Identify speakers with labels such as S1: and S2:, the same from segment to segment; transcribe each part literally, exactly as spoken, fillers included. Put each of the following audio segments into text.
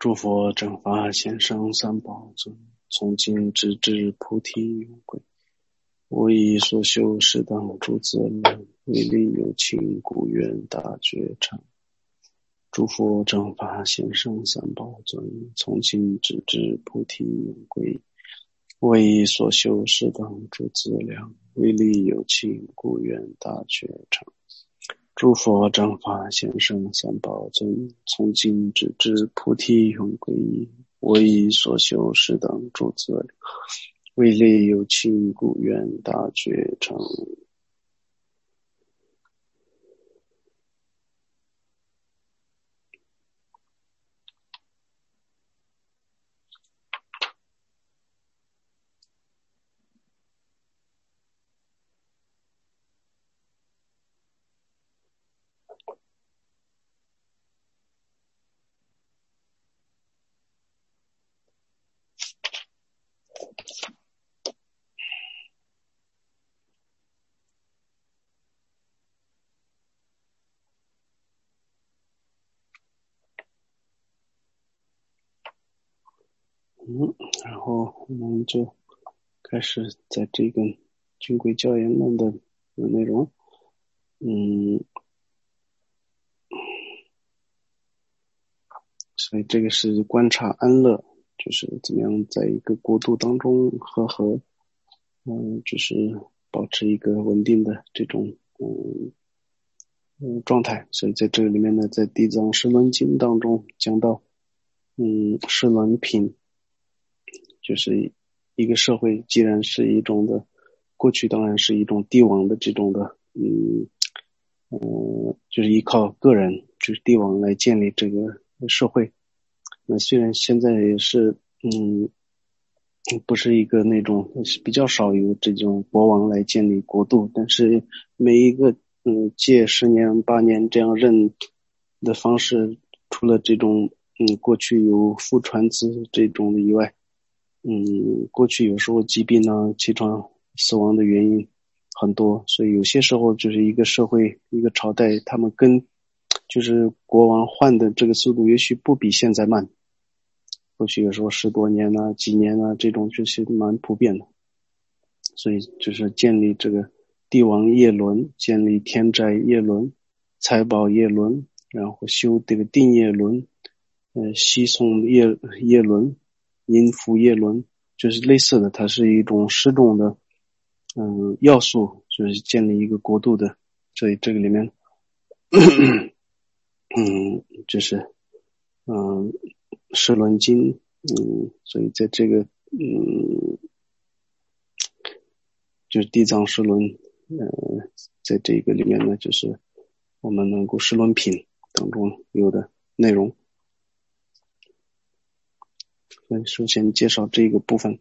S1: 诸佛正法显圣三宝尊，从今直至菩提永归。我以所修适当诸资粮，为利有情故愿大觉禅。诸佛正法显圣三宝尊，从今直至菩提永归。我以所修适当诸资粮，为利有情故愿大觉禅。诸佛正法显圣三宝尊，从今直至菩提永归。我以所修适当诸资粮，为利有情故愿大觉禅。嗯，然后我们就开始在这个军规教研论的内容。嗯，所以这个是观察安乐，就是怎么样在一个国度当中和和，嗯，就是保持一个稳定的这种嗯嗯状态。所以在这个里面呢，在地藏十轮经当中讲到，嗯，十轮品。就是一个社会既然是一种的，过去当然是一种帝王的这种的，嗯，呃，就是依靠个人，就是帝王来建立这个社会。那虽然现在也是，嗯，不是一个那种比较少有这种国王来建立国度，但是每一个嗯届十年八年这样任的方式，除了这种嗯过去有父传子这种的以外。嗯，过去有时候疾病呢、气喘、死亡的原因很多，所以有些时候就是一个社会、一个朝代，他们跟就是国王换的这个速度，也许不比现在慢。过去有时候十多年啊、几年啊，这种就是蛮普遍的。所以就是建立这个帝王业轮，建立天灾业轮、财宝业轮，然后修这个定业轮、呃，西宋业业轮。阴符业轮就是类似的，它是一种十种的嗯要素，就是建立一个国度的。所以这个里面嗯就是嗯十轮经，嗯所以在这个嗯就是地藏十轮，呃在这个里面呢，就是我们能够十轮品当中有的内容。所以首先介绍这个部分。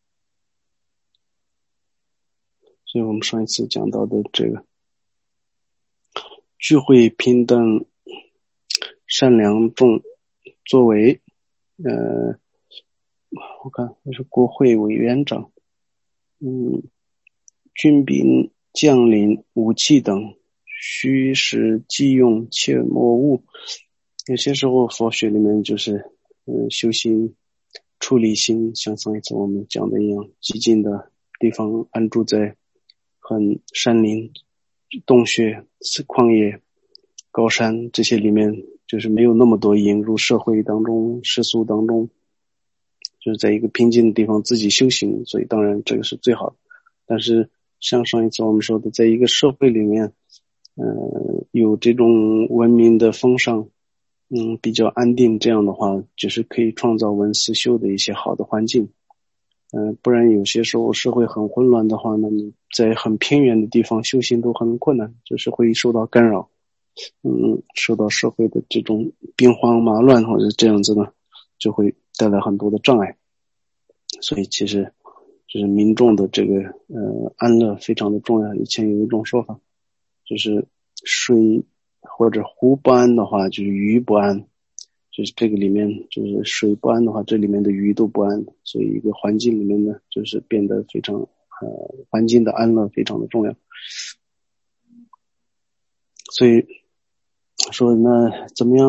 S1: 所以我们上一次讲到的这个聚会平等善良众作为呃我看那是国会委员长，嗯军兵将领武器等虚实忌用切莫误。有些时候佛学里面就是嗯修行处理心，像上一次我们讲的一样，极静的地方安住在很山林洞穴旷野高山这些里面，就是没有那么多引入社会当中世俗当中，就是在一个平静的地方自己修行，所以当然这个是最好的。但是像上一次我们说的，在一个社会里面呃，有这种文明的风尚，嗯，比较安定，这样的话就是可以创造文思修的一些好的环境。嗯、呃，不然有些时候社会很混乱的话，那你在很偏远的地方修行都很困难，就是会受到干扰，嗯，受到社会的这种兵荒马乱或者这样子呢，就会带来很多的障碍。所以其实就是民众的这个呃安乐非常的重要。以前有一种说法，就是水或者湖不安的话，就是鱼不安。就是这个里面就是水不安的话，这里面的鱼都不安，所以一个环境里面呢，就是变得非常呃环境的安乐非常的重要。所以说那怎么样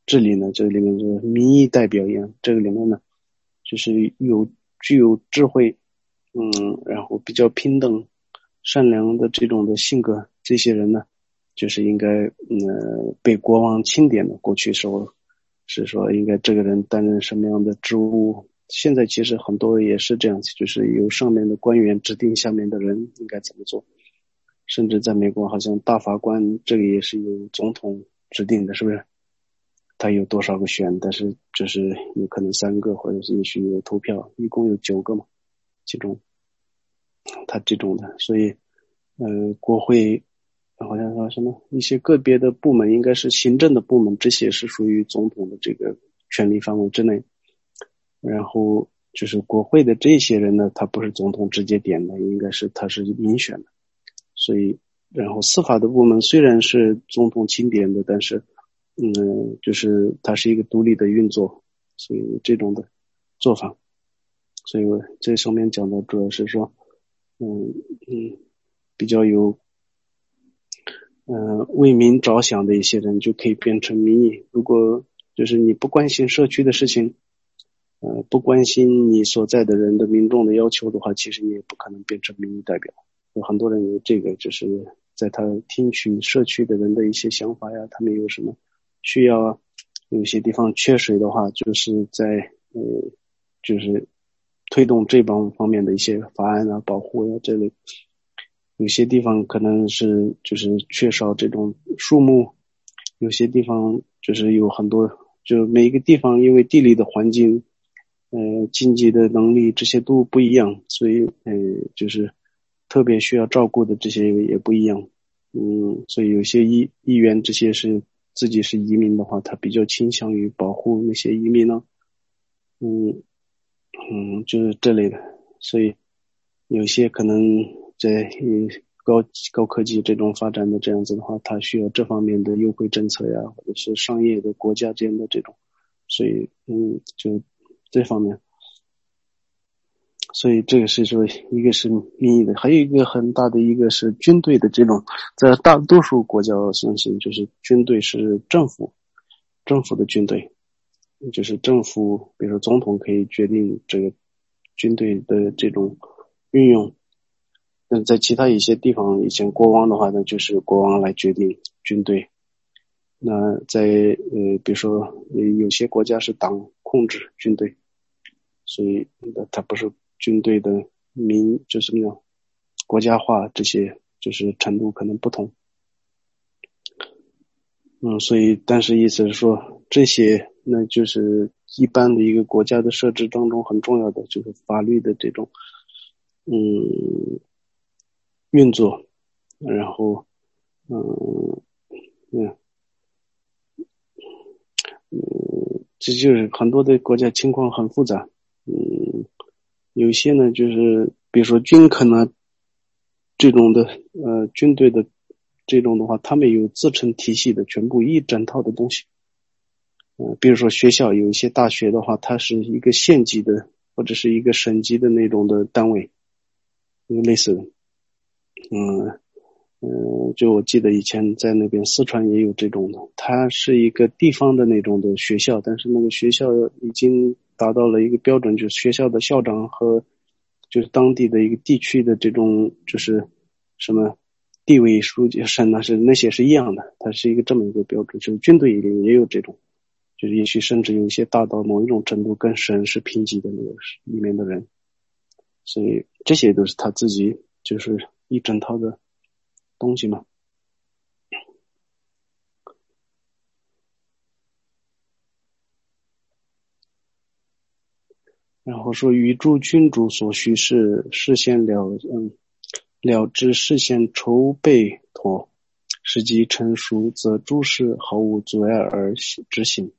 S1: 治理呢，这里面就是民意代表一样，这个里面呢就是有具有智慧，嗯，然后比较平等善良的这种的性格，这些人呢就是应该呃被国王钦点的。过去时候是说应该这个人担任什么样的职务，现在其实很多也是这样子，就是由上面的官员指定下面的人应该怎么做。甚至在美国好像大法官这个也是由总统指定的，是不是？他有多少个选，但是就是有可能三个，或者是也许有投票，一共有九个嘛，其中他这种的。所以呃国会好像说什么一些个别的部门，应该是行政的部门，这些是属于总统的这个权力范围之内。然后就是国会的这些人呢，他不是总统直接点的，应该是他是民选的。所以然后司法的部门虽然是总统钦点的，但是嗯，就是它是一个独立的运作，所以这种的做法。所以我这上面讲的主要是说嗯嗯比较有呃为民着想的一些人就可以变成民意。如果就是你不关心社区的事情，呃不关心你所在的人的民众的要求的话，其实你也不可能变成民意代表。有很多人有这个，就是在他听取社区的人的一些想法呀，他们有什么需要啊，有些地方缺水的话，就是在呃就是推动这帮方面的一些法案啊，保护呀这类。有些地方可能是就是缺少这种树木，有些地方就是有很多，就每一个地方因为地理的环境呃经济的能力这些都不一样，所以呃就是特别需要照顾的这些也不一样。嗯，所以有些议议员这些是自己是移民的话，他比较倾向于保护那些移民呢。嗯嗯，就是这类的。所以有些可能在高高科技这种发展的这样子的话，它需要这方面的优惠政策呀，或者是商业的国家间的这种，所以嗯，就这方面。所以这个是说一个是民意的，还有一个很大的一个是军队的这种，在大多数国家相信就是军队是政府政府的军队，就是政府比如说总统可以决定这个军队的这种运用。那在其他一些地方，以前国王的话呢，就是国王来决定军队。那在呃比如说有些国家是党控制军队，所以它不是军队的民就什么样国家化，这些就是程度可能不同。嗯，所以但是意思是说这些那就是一般的一个国家的设置当中很重要的就是法律的这种嗯运作。然后嗯嗯嗯这就是很多的国家情况很复杂。嗯有些呢就是比如说军可能这种的呃军队的这种的话，他们有自成体系的全部一整套的东西。呃比如说学校有一些大学的话，它是一个县级的或者是一个省级的那种的单位，类似的。嗯嗯，就我记得以前在那边四川也有这种的，它是一个地方的那种的学校，但是那个学校已经达到了一个标准，就是学校的校长和就是当地的一个地区的这种就是什么地委书记省那是那些是一样的，它是一个这么一个标准。就是军队里面也有这种，就是也许甚至有一些大到某一种程度跟省是平级的那个里面的人，所以这些都是他自己就是一整套的东西嘛。然后说与诸君主所需事，事先了嗯了知，事先筹备妥，时机成熟，则诸事毫无阻碍而执行。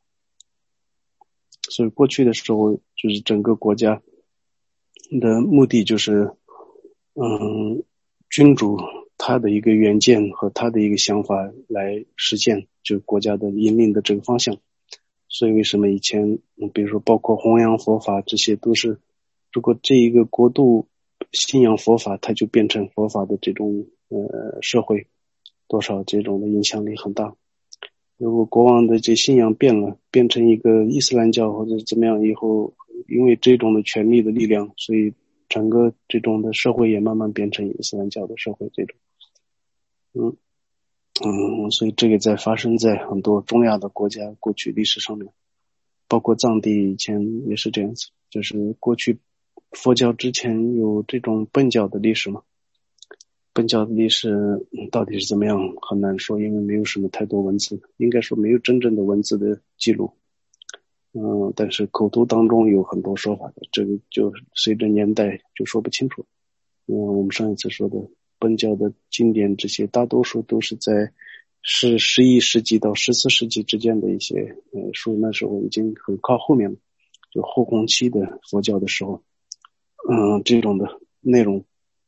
S1: 所以过去的时候，就是整个国家的目的就是嗯君主他的一个远见和他的一个想法来实现就国家的引领的这个方向。所以为什么以前比如说包括弘扬佛法，这些都是如果这一个国度信仰佛法，它就变成佛法的这种呃社会，多少这种的影响力很大。 如果国王的这信仰变了，变成一个伊斯兰教或者怎么样以后，因为这种的权力的力量，所以整个这种的社会也慢慢变成伊斯兰教的社会这种。嗯嗯，所以这个在发生在很多中亚的国家过去历史上面，包括藏地以前也是这样子，就是过去佛教之前有这种苯教的历史嘛。苯教的历史到底是怎么样很难说，因为没有什么太多文字，应该说没有真正的文字的记录。嗯，但是口头当中有很多说法的，这个就随着年代就说不清楚。嗯，我们上一次说的苯教的经典，这些大多数都是在是十一世纪到十四世纪之间的一些呃书，那时候已经很靠后面了，就后弘期的佛教的时候，嗯，这种的内容。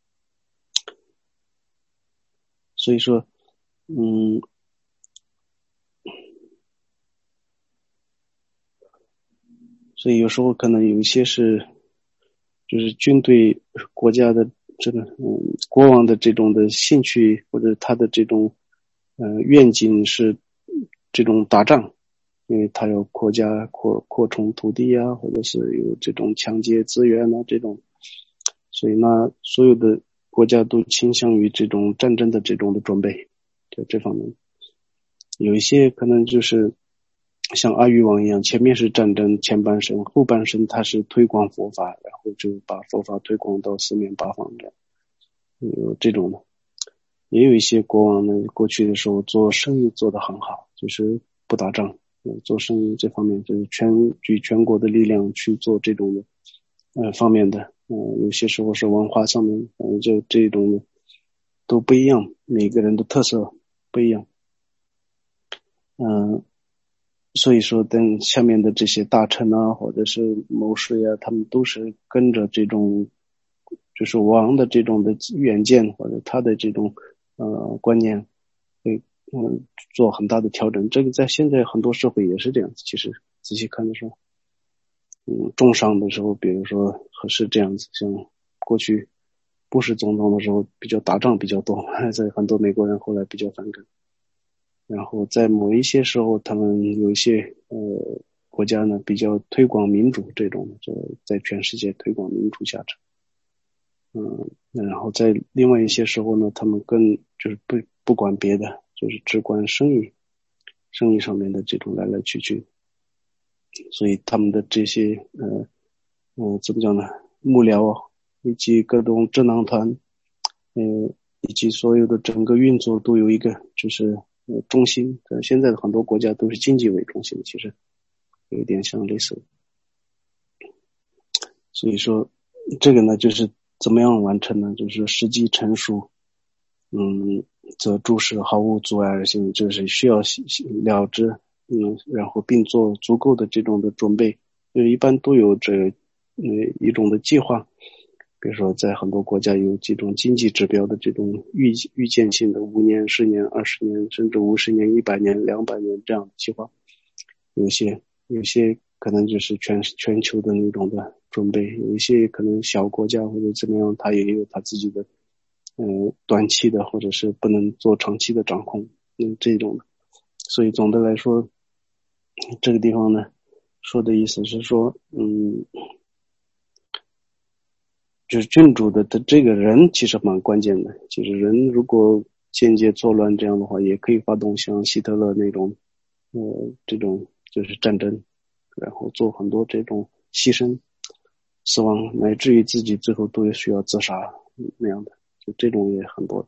S1: 所以说，嗯，所以有时候可能有一些是，就是军队国家的这个嗯国王的这种的兴趣或者他的这种呃愿景是这种打仗，因为他要国家扩扩充土地啊，或者是有这种抢劫资源啊这种，所以那所有的国家都倾向于这种战争的这种的准备，在这方面。有一些可能就是像阿育王一样，前面是战争前半生，后半生他是推广佛法，然后就把佛法推广到四面八方这样，有这种的。也有一些国王呢，过去的时候做生意做得很好，就是不打仗，做生意这方面就是全举全国的力量去做这种的呃方面的，嗯、呃，有些时候是文化上面，反正就这种的都不一样，每个人的特色不一样。嗯，所以说等下面的这些大臣啊，或者是谋士呀、啊，他们都是跟着这种就是王的这种的远见或者他的这种呃观念，会嗯做很大的调整。这个在现在很多社会也是这样子，其实仔细看的时候，嗯，重商的时候，比如说是这样子，像过去布什总统的时候比较打仗比较多，所以很多美国人后来比较反感。然后在某一些时候，他们有一些呃国家呢比较推广民主这种，就在全世界推广民主价值。嗯，然后在另外一些时候呢，他们更就是不不管别的，就是只管生意，生意上面的这种来来去去。所以他们的这些呃呃怎么讲呢，幕僚啊，以及各种智囊团，呃以及所有的整个运作都有一个就是呃中心。现在的很多国家都是经济为中心，其实有一点像类似。所以说这个呢就是怎么样完成呢，就是时机成熟，嗯，则诸事毫无阻碍而行，就是需要了之，嗯，然后并做足够的这种的准备，呃，一般都有这呃一种的计划。比如说在很多国家有这种经济指标的这种预预见性的五年、十年、二十年，甚至五十年、一百年、两百年这样的计划。有些有些可能就是全全球的那种的准备，有一些可能小国家或者怎么样，它也有它自己的嗯、呃短期的或者是不能做长期的掌控，嗯这种的。所以总的来说，这个地方呢说的意思是说，嗯。就是君主的的这个人其实蛮关键的，其实人如果间接作乱这样的话，也可以发动像希特勒那种，呃，这种就是战争，然后做很多这种牺牲、死亡，乃至于自己最后都需要自杀那样的，就这种也很多。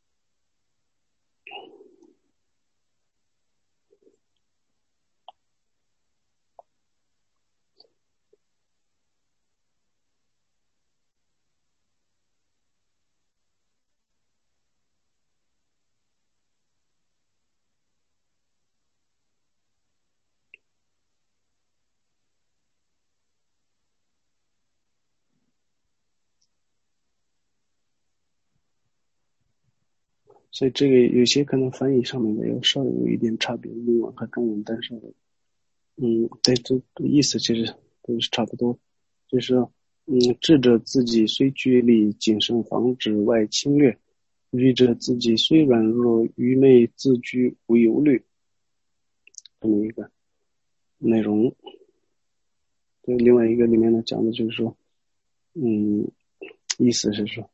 S1: 所以这个有些可能翻译上面的要稍微有一点差别，英文和中文，但是嗯，对，这意思其实都是差不多，就是嗯，智者自己虽居力，谨慎防止外侵略；愚者自己虽软弱，愚昧自居无忧虑。 这么一个内容。对，另外一个里面呢讲的就是说，嗯，意思是说，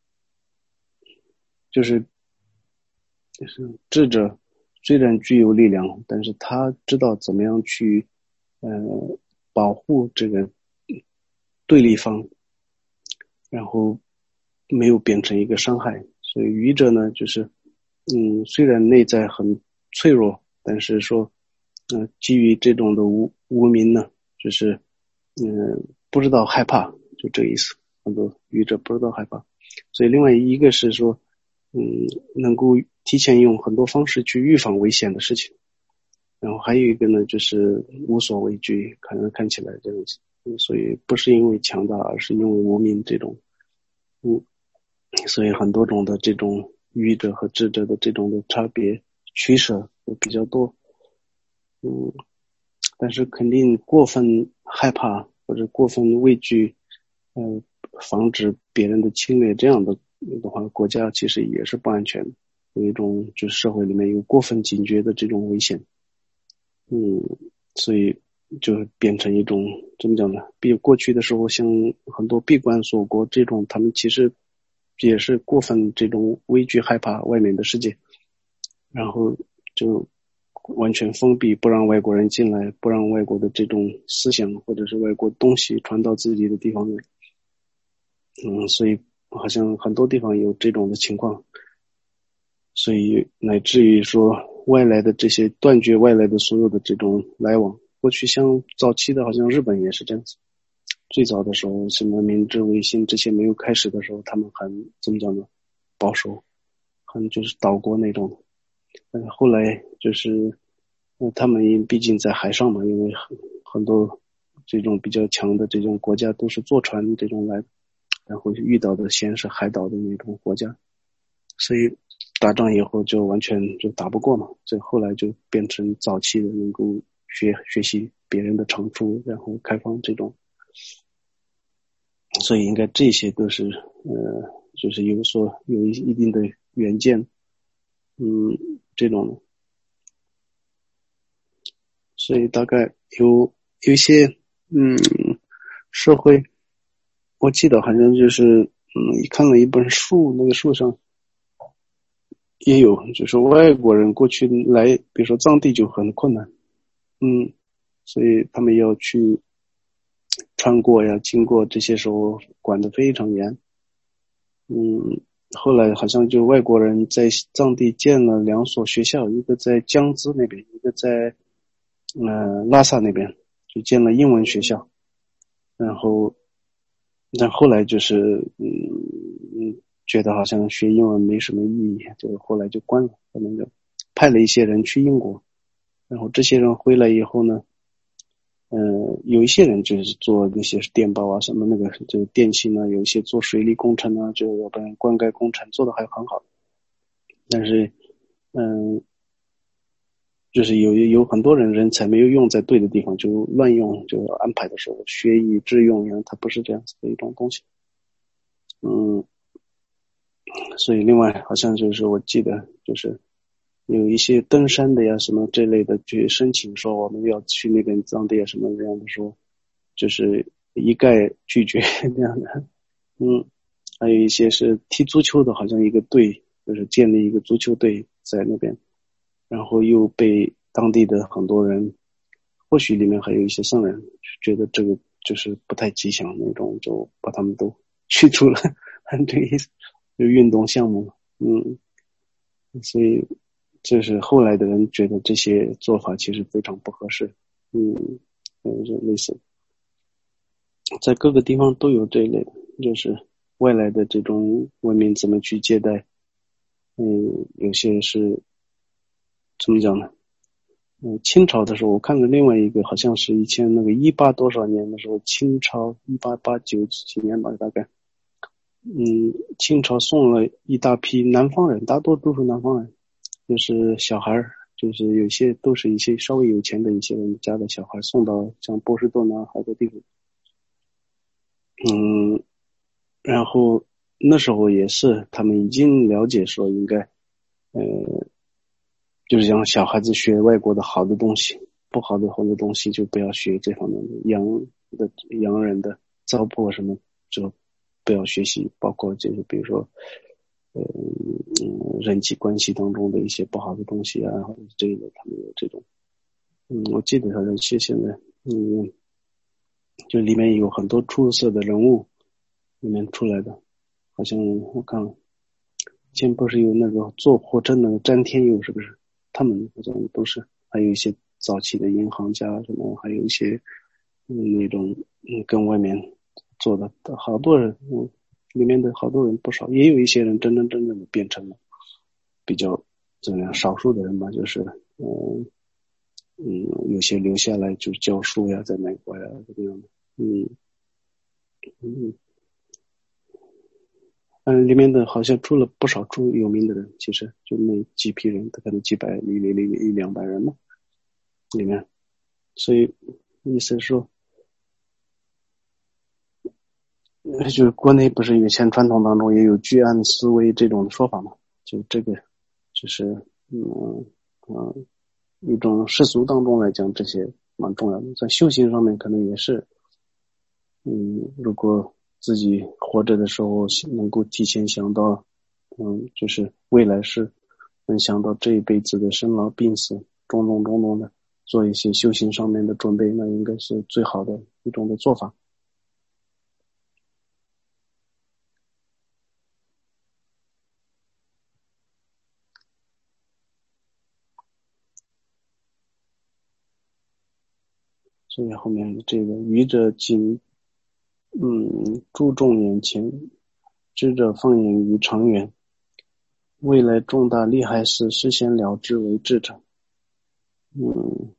S1: 就是就是智者虽然具有力量，但是他知道怎么样去呃保护这个对立方，然后没有变成一个伤害。所以愚者呢，就是嗯，虽然内在很脆弱，但是说，嗯、呃，基于这种的无无名呢，就是嗯、呃，不知道害怕，就这个意思。很多愚者不知道害怕，所以另外一个是说，嗯，能够提前用很多方式去预防危险的事情。然后还有一个呢，就是无所畏惧，可能看起来这样子。所以不是因为强大，而是因为无名这种，嗯，所以很多种的这种愚者和智者的这种的差别取舍都比较多，嗯，但是肯定过分害怕或者过分畏惧，呃，防止别人的侵略这样的的话，国家其实也是不安全的，有一种就是社会里面有过分警觉的这种危险，嗯，所以就变成一种怎么讲呢？比过去的时候，像很多闭关锁国这种，他们其实也是过分这种畏惧害怕外面的世界，然后就完全封闭，不让外国人进来，不让外国的这种思想或者是外国东西传到自己的地方来。嗯，所以好像很多地方有这种的情况，所以乃至于说外来的这些断绝外来的所有的这种来往。过去像早期的好像日本也是这样子，最早的时候什么明治维新这些没有开始的时候，他们很怎么讲呢，保守，很就是岛国那种。但是后来就是呃他们毕竟在海上嘛，因为很很多这种比较强的这种国家都是坐船这种来，然后遇到的先是海岛的那种国家，所以打仗以后就完全就打不过嘛，所以后来就变成早期的能够学学习别人的长处，然后开放这种，所以应该这些都是呃就是有所有一一定的远见，嗯，这种，所以大概有有一些嗯社会，我记得好像就是嗯看了一本书，那个书上也有，就是外国人过去来，比如说藏地就很困难，嗯，所以他们要去穿过呀、经过这些时候管得非常严，嗯，后来好像就外国人在藏地建了两所学校，一个在江孜那边，一个在呃拉萨那边，就建了英文学校，然后但后来就是嗯嗯觉得好像学英文没什么意义，就后来就关了，可能就派了一些人去英国，然后这些人回来以后呢，呃，有一些人就是做那些电报啊什么那个就电信啊，有一些做水利工程啊，就要不然灌溉工程做的还很好，但是嗯。就是有有很多人人才没有用在对的地方，就乱用，就安排的时候学以致用，因为它不是这样子的一种东西。嗯，所以另外好像就是我记得就是有一些登山的呀什么这类的去申请说我们要去那边藏地啊什么这样的说，就是一概拒绝这样的。嗯，还有一些是踢足球的，好像一个队就是建立一个足球队在那边，然后又被当地的很多人，或许里面还有一些僧人觉得这个就是不太吉祥那种，就把他们都驱除了，这个意思，就运动项目，嗯，所以这是后来的人觉得这些做法其实非常不合适，嗯，嗯，就类似，在各个地方都有这一类的，就是外来的这种文明怎么去接待，嗯，有些是怎么讲呢？嗯，清朝的时候，我看了另外一个，好像是以前那个一八多少年的时候，清朝一八八九几年吧，大概，嗯，清朝送了一大批南方人，大多都是南方人，就是小孩儿，就是有些都是一些稍微有钱的一些人家的小孩送到像波士顿啊好多地方，嗯，然后那时候也是他们已经了解说应该，呃，就是让小孩子学外国的好的东西。 不好的很多东西就不要学这方面的洋的洋人的糟粕什么就不要学习，包括就是比如说呃嗯人际关系当中的一些不好的东西啊，或者这个他们有这种嗯我记得好像现现在嗯就里面有很多出色的人物里面出来的，好像我看前不是有那个坐火车那个詹天佑是不是？他们好像都是，还有一些早期的银行家什么，还有一些嗯那种嗯跟外面做的好多人，嗯里面的好多人不少，也有一些人真真正正的变成了比较怎么样少数的人吧，就是嗯嗯有些留下来就教书呀，在美国呀这样的，嗯嗯。嗯，里面的好像出了不少出有名的人，其实就那几批人，可能几百、一、一、一、一两百人嘛，里面。所以意思是说，呃就是国内不是以前传统当中也有居安思危这种说法嘛？就这个，就是嗯嗯一种世俗当中来讲，这些蛮重要的，在修行上面可能也是，嗯，如果自己活着的时候能够提前想到，嗯，就是未来是能想到这一辈子的生老病死，种种种种的，做一些修行上面的准备，那应该是最好的一种的做法。所以后面这个愚者仅嗯注重眼前，智者放眼于长远，未来重大利害事事先了之为智者。嗯。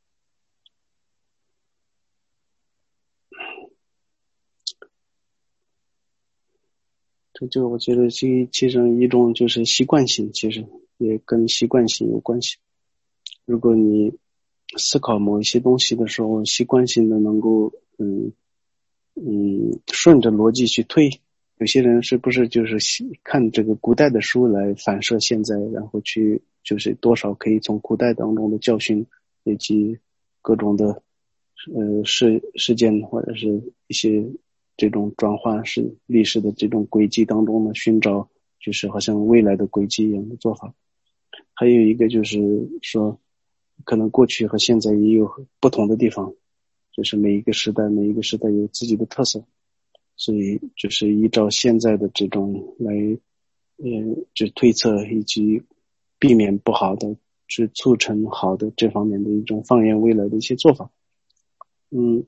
S1: 这就我觉得其其实一种就是习惯性，其实也跟习惯性有关系。如果你思考某一些东西的时候，习惯性的能够嗯嗯顺着逻辑去推，有些人是不是就是看这个古代的书来反射现在，然后去就是多少可以从古代当中的教训以及各种的呃事事件或者是一些这种转化是历史的这种轨迹当中呢，寻找就是好像未来的轨迹一样的做法。还有一个就是说，可能过去和现在也有不同的地方，就是每一个时代每一个时代有自己的特色，所以就是依照现在的这种来，嗯，就推测以及避免不好的，去促成好的这方面的一种放眼未来的一些做法。嗯，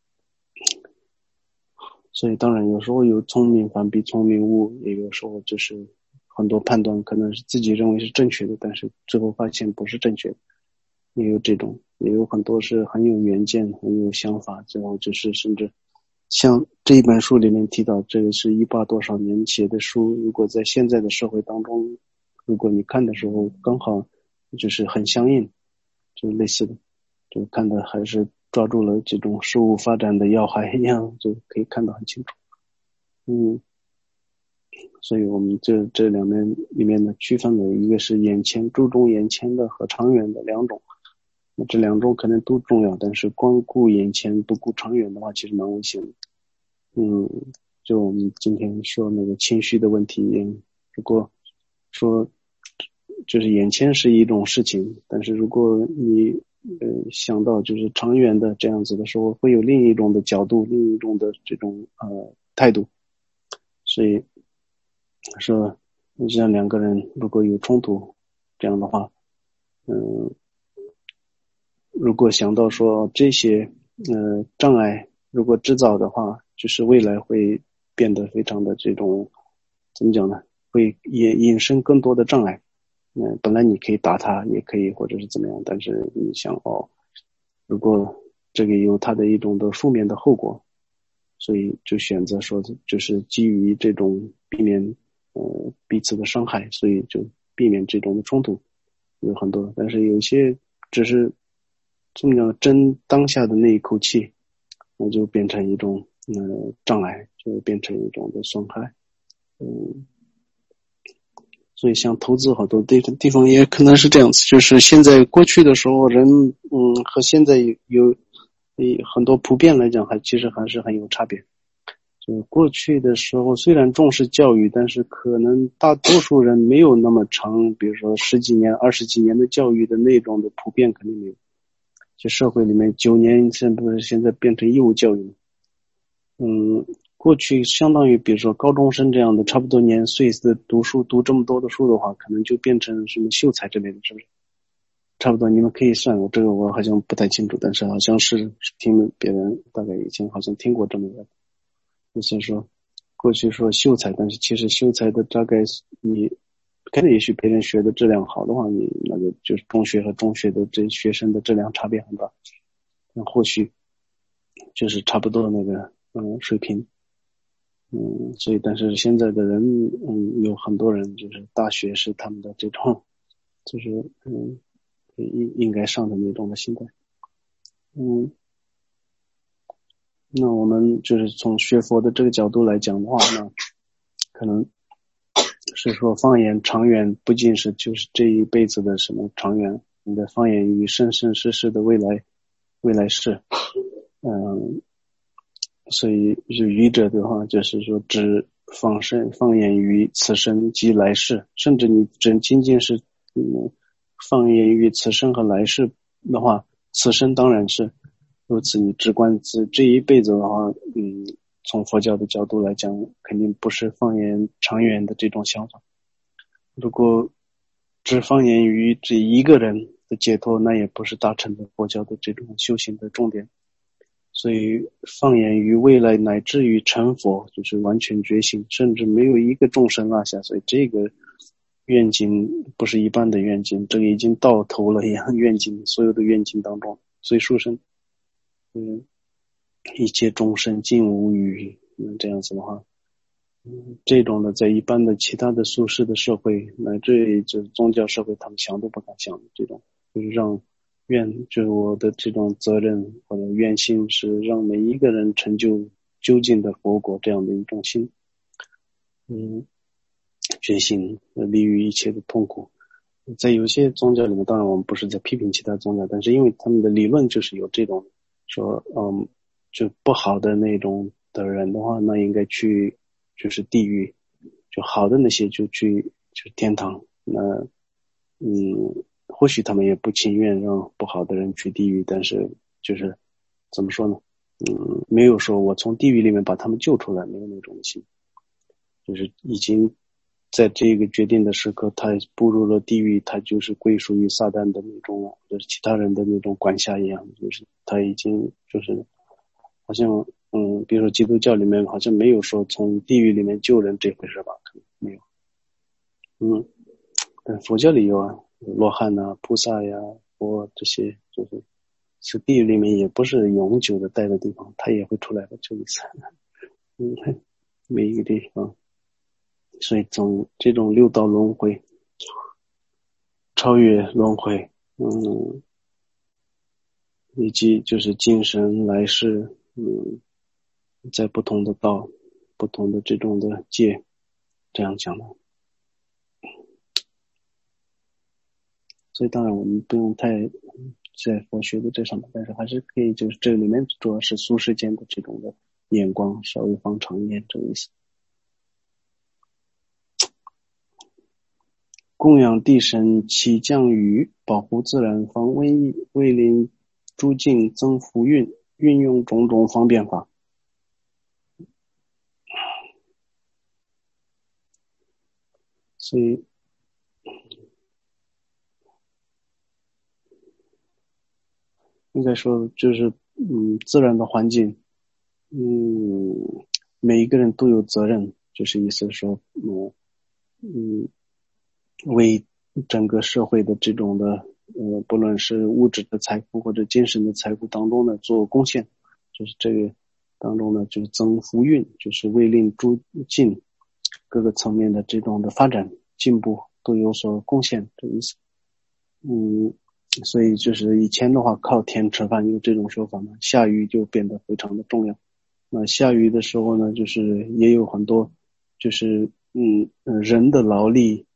S1: 所以当然有时候有聪明反比聪明误，也有时候就是很多判断可能是自己认为是正确的，但是最后发现不是正确的，也有这种，也有很多是很有远见很有想法，最后就是甚至像这一本书里面提到，这个是一八多少年写的书，如果在现在的社会当中，如果你看的时候刚好就是很相应，就类似的，就看的还是抓住了这种事物发展的要害一样，就可以看得很清楚。嗯，所以我们这这两面里面的区分的一个是眼前注重眼前的和长远的两种，那这两种可能都重要，但是光顾眼前不顾长远的话，其实蛮危险的。嗯，就我们今天说那个情绪的问题，如果说就是眼前是一种事情，但是如果你呃想到就是长远的这样子的时候，会有另一种的角度，另一种的这种呃态度。所以说，你像两个人如果有冲突，这样的话，嗯，如果想到说这些呃障碍如果制造的话，就是未来会变得非常的这种怎么讲呢？会引引申更多的障碍。嗯、呃，本来你可以打他，也可以或者是怎么样，但是你想哦，如果这个有它的一种的负面的后果，所以就选择说就是基于这种避免呃彼此的伤害，所以就避免这种的冲突有很多，但是有一些只是怎么讲争当下的那一口气，那就变成一种呃障碍，就变成一种的损害。嗯， 所以像投资好多地地方也可能是这样子，就是现在过去的时候人嗯和现在有很多普遍来讲还其实还是很有差别。就过去的时候虽然重视教育，但是可能大多数人没有那么长，比如说十几年二十几年的教育的那种的普遍肯定没有。就社会里面九年现不是现在变成义务教育，嗯，过去相当于比如说高中生这样的差不多年岁的读书读这么多的书的话，可能就变成什么秀才之类的，是不是？差不多你们可以算，我这个我好像不太清楚，但是好像是听别人大概以前好像听过这么一个，就是说过去说秀才，但是其实秀才的大概你可能也许别人学的质量好的话，你那个就是中学和中学的这学生的质量差别很大，那或许就是差不多的那个嗯水平，嗯，所以但是现在的人嗯有很多人就是大学是他们的这种就是嗯应应该上的那种的心态，嗯，那我们就是从学佛的这个角度来讲的话，那可能是说放眼长远，不仅是就是这一辈子的什么长远，你的放眼于生生世世的未来未来世，嗯，所以就愚者的话就是说只放生放眼于此生及来世，甚至你只仅仅是嗯放眼于此生和来世的话，此生当然是如此，你只观自这一辈子的话，嗯，从佛教的角度来讲，肯定不是放眼长远的这种想法。如果只放眼于这一个人的解脱，那也不是大乘的佛教的这种修行的重点。所以放眼于未来乃至于成佛，就是完全觉醒，甚至没有一个众生落下，所以这个愿景不是一般的愿景，这个已经到头了一样，愿景所有的愿景当中最殊胜，嗯，一切众生尽无余，嗯，这样子的话，嗯，这种的在一般的其他的俗世的社会乃至于这宗教社会，他们想都不敢想的这种，就是让愿就是我的这种责任或者愿心是让每一个人成就究竟的佛果这样的一种心，嗯，决心离于一切的痛苦。在有些宗教里面，当然我们不是在批评其他宗教，但是因为他们的理论就是有这种说，嗯，就不好的那种的人的话，那应该去就是地狱，就好的那些就去就是天堂。那嗯，或许他们也不情愿让不好的人去地狱，但是就是怎么说呢？嗯，没有说我从地狱里面把他们救出来，没有那种心，就是已经在这个决定的时刻，他步入了地狱，他就是归属于撒旦的那种，就是其他人的那种管辖一样，就是他已经就是好像嗯，比如说基督教里面好像没有说从地狱里面救人这回事吧，可能没有，嗯，但佛教里有啊，罗汉呐、菩萨呀、佛这些，就是是地狱里面也不是永久的待的地方，他也会出来的，这意思，嗯，每一个地方。所以从这种六道轮回超越轮回，嗯，以及就是精神来世，嗯，在不同的道不同的这种的界这样讲的。所以当然我们不用太在佛学的这上面，但是还是可以就是这里面主要是俗世间的这种的眼光稍微放长一点，这个意思。供养地神，起降雨，保护自然，防瘟疫，为临诸境，增福运，运用种种方便法。所以应该说就是嗯，自然的环境，嗯，每一个人都有责任，就是意思说，嗯嗯，为整个社会的这种的呃，不论是物质的财富或者精神的财富当中呢做贡献，就是这个当中呢就是增福运，就是为令诸境各个层面的这种的发展进步都有所贡献，这意思。嗯，所以就是以前的话靠天吃饭，有这种说法嘛，下雨就变得非常的重要。那下雨的时候呢，就是也有很多就是嗯人的劳力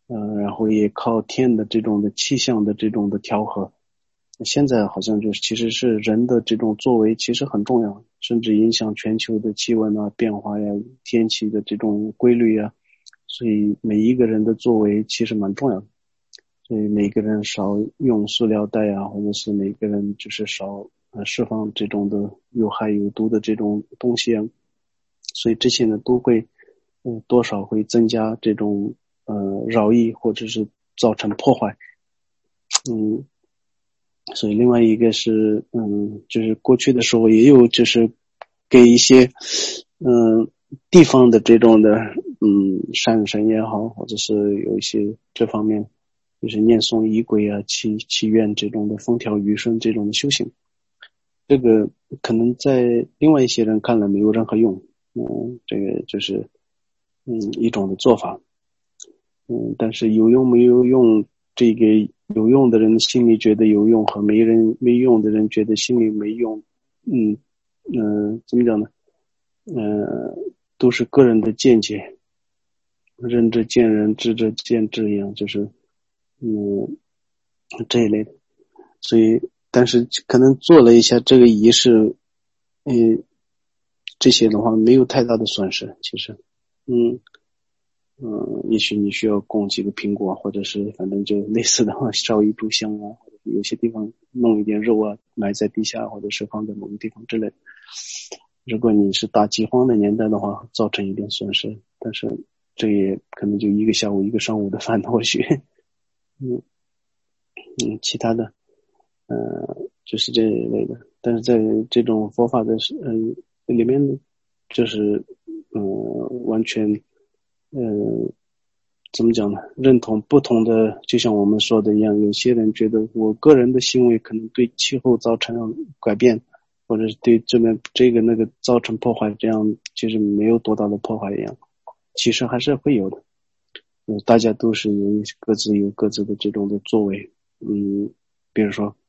S1: 呃，然后也靠天的这种的气象的这种的调和。现在好像就是其实是人的这种作为其实很重要，甚至影响全球的气温啊变化呀、天气的这种规律呀，所以每一个人的作为其实蛮重要的。所以每个人少用塑料袋啊，或者是每个人就是少呃释放这种的有害有毒的这种东西啊，所以这些呢都会嗯、呃、多少会增加这种呃扰益或者是造成破坏。嗯，所以另外一个是嗯就是过去的时候也有就是给一些嗯、呃、地方的这种的嗯山神也好，或者是有一些这方面就是念诵仪轨啊、祈祈愿这种的风调雨顺这种的修行，这个可能在另外一些人看来没有任何用。嗯，这个就是嗯一种的做法。嗯，但是有用没有用，这个有用的人心里觉得有用，和没人没用的人觉得心里没用，嗯嗯、呃，怎么讲呢？呃，都是个人的见解，仁者见仁，智者见智一样，就是嗯这一类的。所以，但是可能做了一下这个仪式，嗯，这些的话没有太大的损失，其实，嗯。嗯，也许你需要供几个苹果，或者是反正就类似的话，烧一炷香啊，或者有些地方弄一点肉啊，埋在地下，或者是放在某个地方之类的。如果你是大饥荒的年代的话，造成一点损失，但是这也可能就一个下午、一个上午的饭，或许，嗯嗯，其他的，呃，就是这一类的。但是在这种佛法的嗯、呃、里面，就是嗯、呃、完全。呃，怎么讲呢？认同不同的，就像我们说的一样，有些人觉得我个人的行为可能对气候造成改变，或者是对这边这个那个造成破坏，这样其实没有多大的破坏一样，其实还是会有的。嗯，大家都是有各自有各自的这种的作为，嗯，比如说，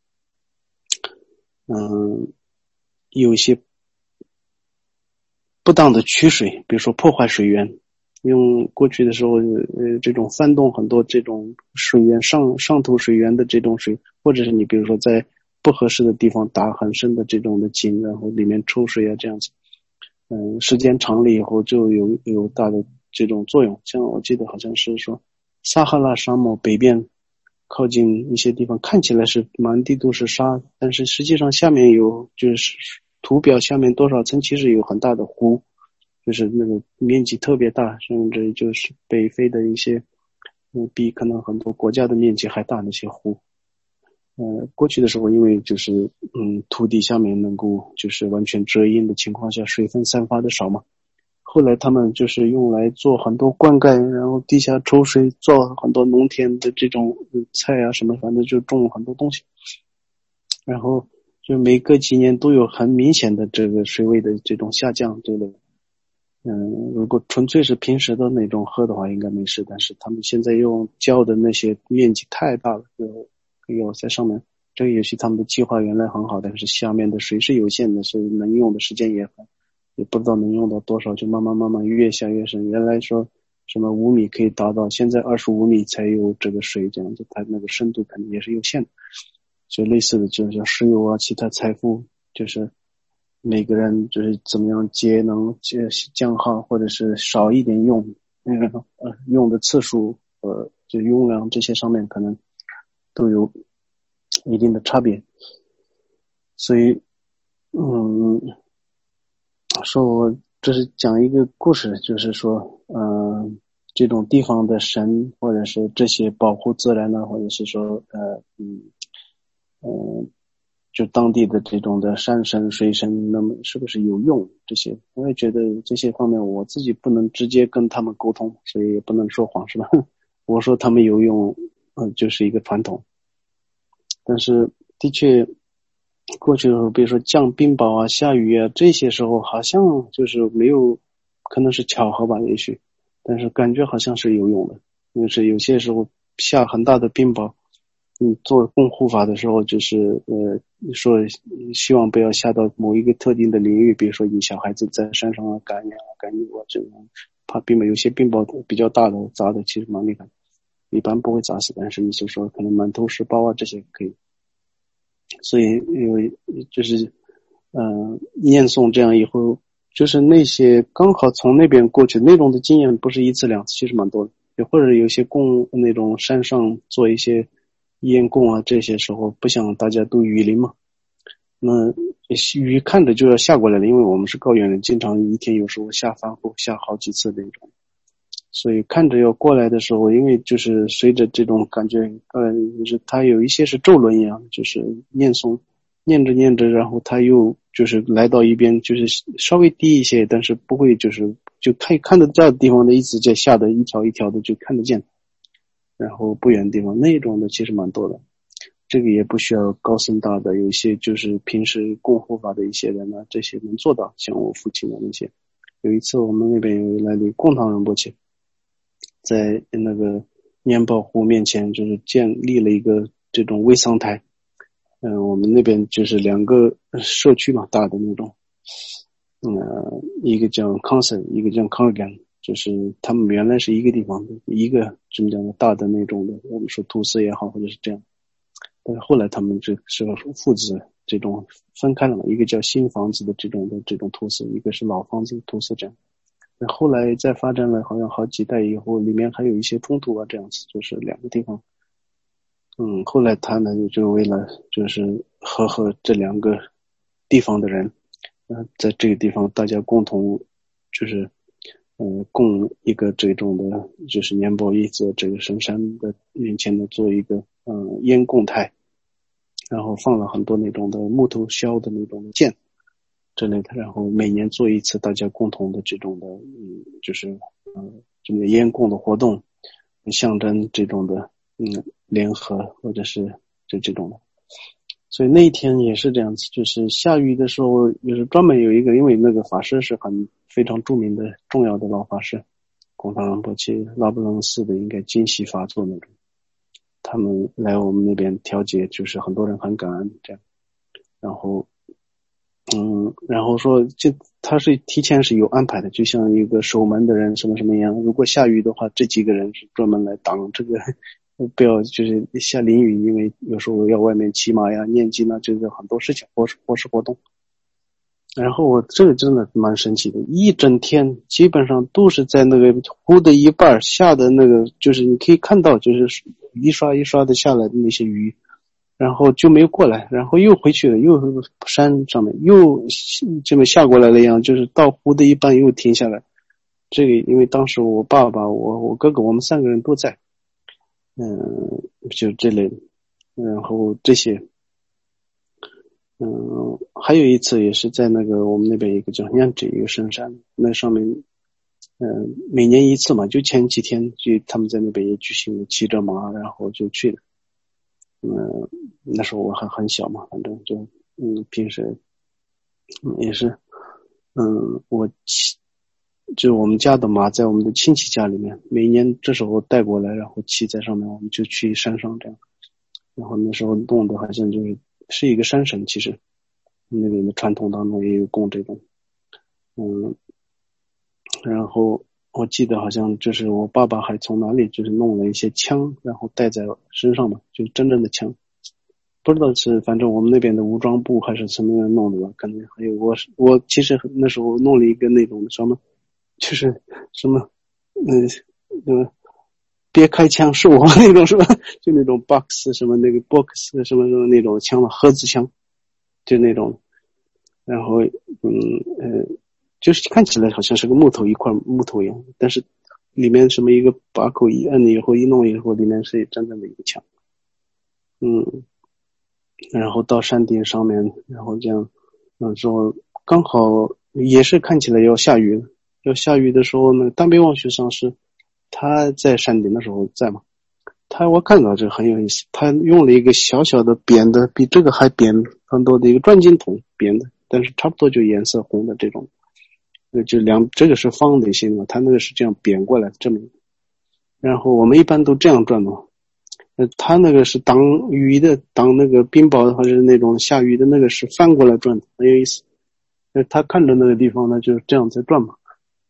S1: 嗯，有一些不当的取水，比如说破坏水源。用过去的时候，呃，这种翻动很多这种水源上上头水源的这种水，或者是你比如说在不合适的地方打很深的这种的井，然后里面抽水啊这样子，嗯，时间长了以后就有有大的这种作用。像我记得好像是说，撒哈拉沙漠北边靠近一些地方看起来是满地都是沙，但是实际上下面有就是图表下面多少层其实有很大的湖。就是那个面积特别大，甚至就是北非的一些，嗯，比可能很多国家的面积还大那些湖。呃，过去的时候，因为就是嗯，土地下面能够就是完全遮阴的情况下，水分散发的少嘛。后来他们就是用来做很多灌溉，然后地下抽水，做很多农田的这种菜啊什么，反正就种很多东西。然后就每隔几年都有很明显的这个水位的这种下降，这个。嗯，如果纯粹是平时的那种喝的话，应该没事。但是他们现在用浇的那些面积太大了，有有在上面。这个也许他们的计划原来很好，但是下面的水是有限的，所以能用的时间也很，也不知道能用到多少，就慢慢慢慢越下越深。原来说什么五米可以达到，现在二十五米才有这个水，这样子，它那个深度肯定也是有限的。所以类似的，就像石油啊，其他财富，就是。每个人就是怎么样节能降耗，或者是少一点用，那个呃用的次数呃就用量这些上面可能都有一定的差别。所以嗯，说我这是讲一个故事，就是说嗯、呃、这种地方的神或者是这些保护自然呢，或者是说呃嗯嗯。呃就当地的这种的山神水神，那么是不是有用这些？我也觉得这些方面我自己不能直接跟他们沟通，所以也不能说谎，是吧？我说他们有用，嗯、呃，就是一个传统。但是的确，过去的时候，比如说降冰雹啊、下雨啊，这些时候好像就是没有，可能是巧合吧，也许，但是感觉好像是有用的。就是有些时候下很大的冰雹，你做供护法的时候，就是呃说希望不要下到某一个特定的领域，比如说你小孩子在山上啊赶呀赶牛啊这种，怕冰雹，有些冰雹比较大的砸的其实蛮厉害。 一般不会砸死，但是你就说可能馒头石包啊这些可以。所以因为就是嗯、呃、念诵这样以后，就是那些刚好从那边过去那种的经验不是一次两次，其实蛮多的。也或者有些供那种山上做一些烟供啊，这些时候不想大家都雨淋嘛，那雨看着就要下过来了，因为我们是高原人，经常一天有时候下番后下好几次那种。所以看着要过来的时候，因为就是随着这种感觉，呃，就是它有一些是咒轮一样，就是念诵，念着念着，然后它又就是来到一边，就是稍微低一些，但是不会就是就看看得到的地方的一直在下的一条一条的就看得见，然后不远的地方那种的其实蛮多的。这个也不需要高僧大的，有一些就是平时供护法的一些人呢，这些能做到，像我父亲的那些。有一次我们那边有来的贡唐仁波切，在那个年宝湖面前就是建立了一个这种微桑台，嗯、呃，我们那边就是两个社区嘛，大的那种，呃，一个叫 Council， 一个叫 Congan， 就是他们原来是一个地方的，一个怎么讲呢，大的那种的，我们说图寺也好，或者是这样，但是后来他们这是父子这种分开了嘛，一个叫新房子的这种的这种图寺，一个是老房子的图寺这样。后来再发展了好像好几代以后，里面还有一些冲突啊，这样子就是两个地方。嗯，后来他呢就为了就是和和这两个地方的人，呃，在这个地方大家共同就是呃供一个这种的，就是年宝一在这个神山的面前的做一个嗯、呃、烟供台，然后放了很多那种的木头削的那种剑之类的，然后每年做一次大家共同的这种的嗯就是嗯这个烟供的活动，象征这种的嗯联合或者是就这种的。所以那一天也是这样子，就是下雨的时候就是专门有一个，因为那个法师是很非常著名的重要的老法师，贡唐仁波切拉卜楞寺的应该金喜法座那种，他们来我们那边调解，就是很多人很感恩这样，然后嗯，然后说这他是提前是有安排的，就像一个守门的人什么什么一样，如果下雨的话，这几个人是专门来挡这个，不要就是下淋雨，因为有时候要外面骑马呀、念经啊，就是很多事情或是或是活动。然后我这个真的蛮神奇的，一整天基本上都是在那个湖的一半下的那个，就是你可以看到就是一刷一刷的下来的那些雨。然后就没有过来，然后又回去了，又山上面又这么下过来了一样，就是到湖的一半又停下来。这个因为当时我爸爸、我我哥哥，我们三个人都在，嗯，就这类的。然后这些，嗯，还有一次也是在那个我们那边一个叫酿这一个深山，那上面，嗯，每年一次嘛，就前几天就他们在那边也举行骑着马，然后就去了。嗯，那时候我还很小嘛，反正就嗯，平时嗯也是，嗯，我骑就我们家的马在我们的亲戚家里面，每年这时候带过来，然后骑在上面，我们就去山上这样。然后那时候弄的好像就是是一个山神，其实那边的传统当中也有供这种，嗯，然后我记得好像就是我爸爸还从哪里就是弄了一些枪，然后带在身上嘛，就真正的枪。不知道是反正我们那边的武装部还是什么人弄的吧，可能还有我我其实那时候弄了一个那种什么，就是什么，嗯呃，别开枪是我那种是吧？就那种 box 什么那个 box 什么什么那种枪嘛，盒子枪，就那种，然后嗯呃，就是看起来好像是个木头一块木头一样，但是里面什么一个把口一摁以后一弄以后，里面是真正的一个枪，嗯。然后到山顶上面，然后这样，嗯，之后刚好也是看起来要下雨了，要下雨的时候呢，丹贝旺学上师他在山顶的时候在嘛，他我看到这个很有意思，他用了一个小小的扁的，比这个还扁很多的一个转经筒扁的，但是差不多就颜色红的这种，就两这个是方的型嘛，他那个是这样扁过来这么，然后我们一般都这样转嘛。他那个是挡雨的，挡那个冰雹或者是那种下雨的那个是翻过来转的，很有意思。他看着那个地方呢，就是这样在转嘛。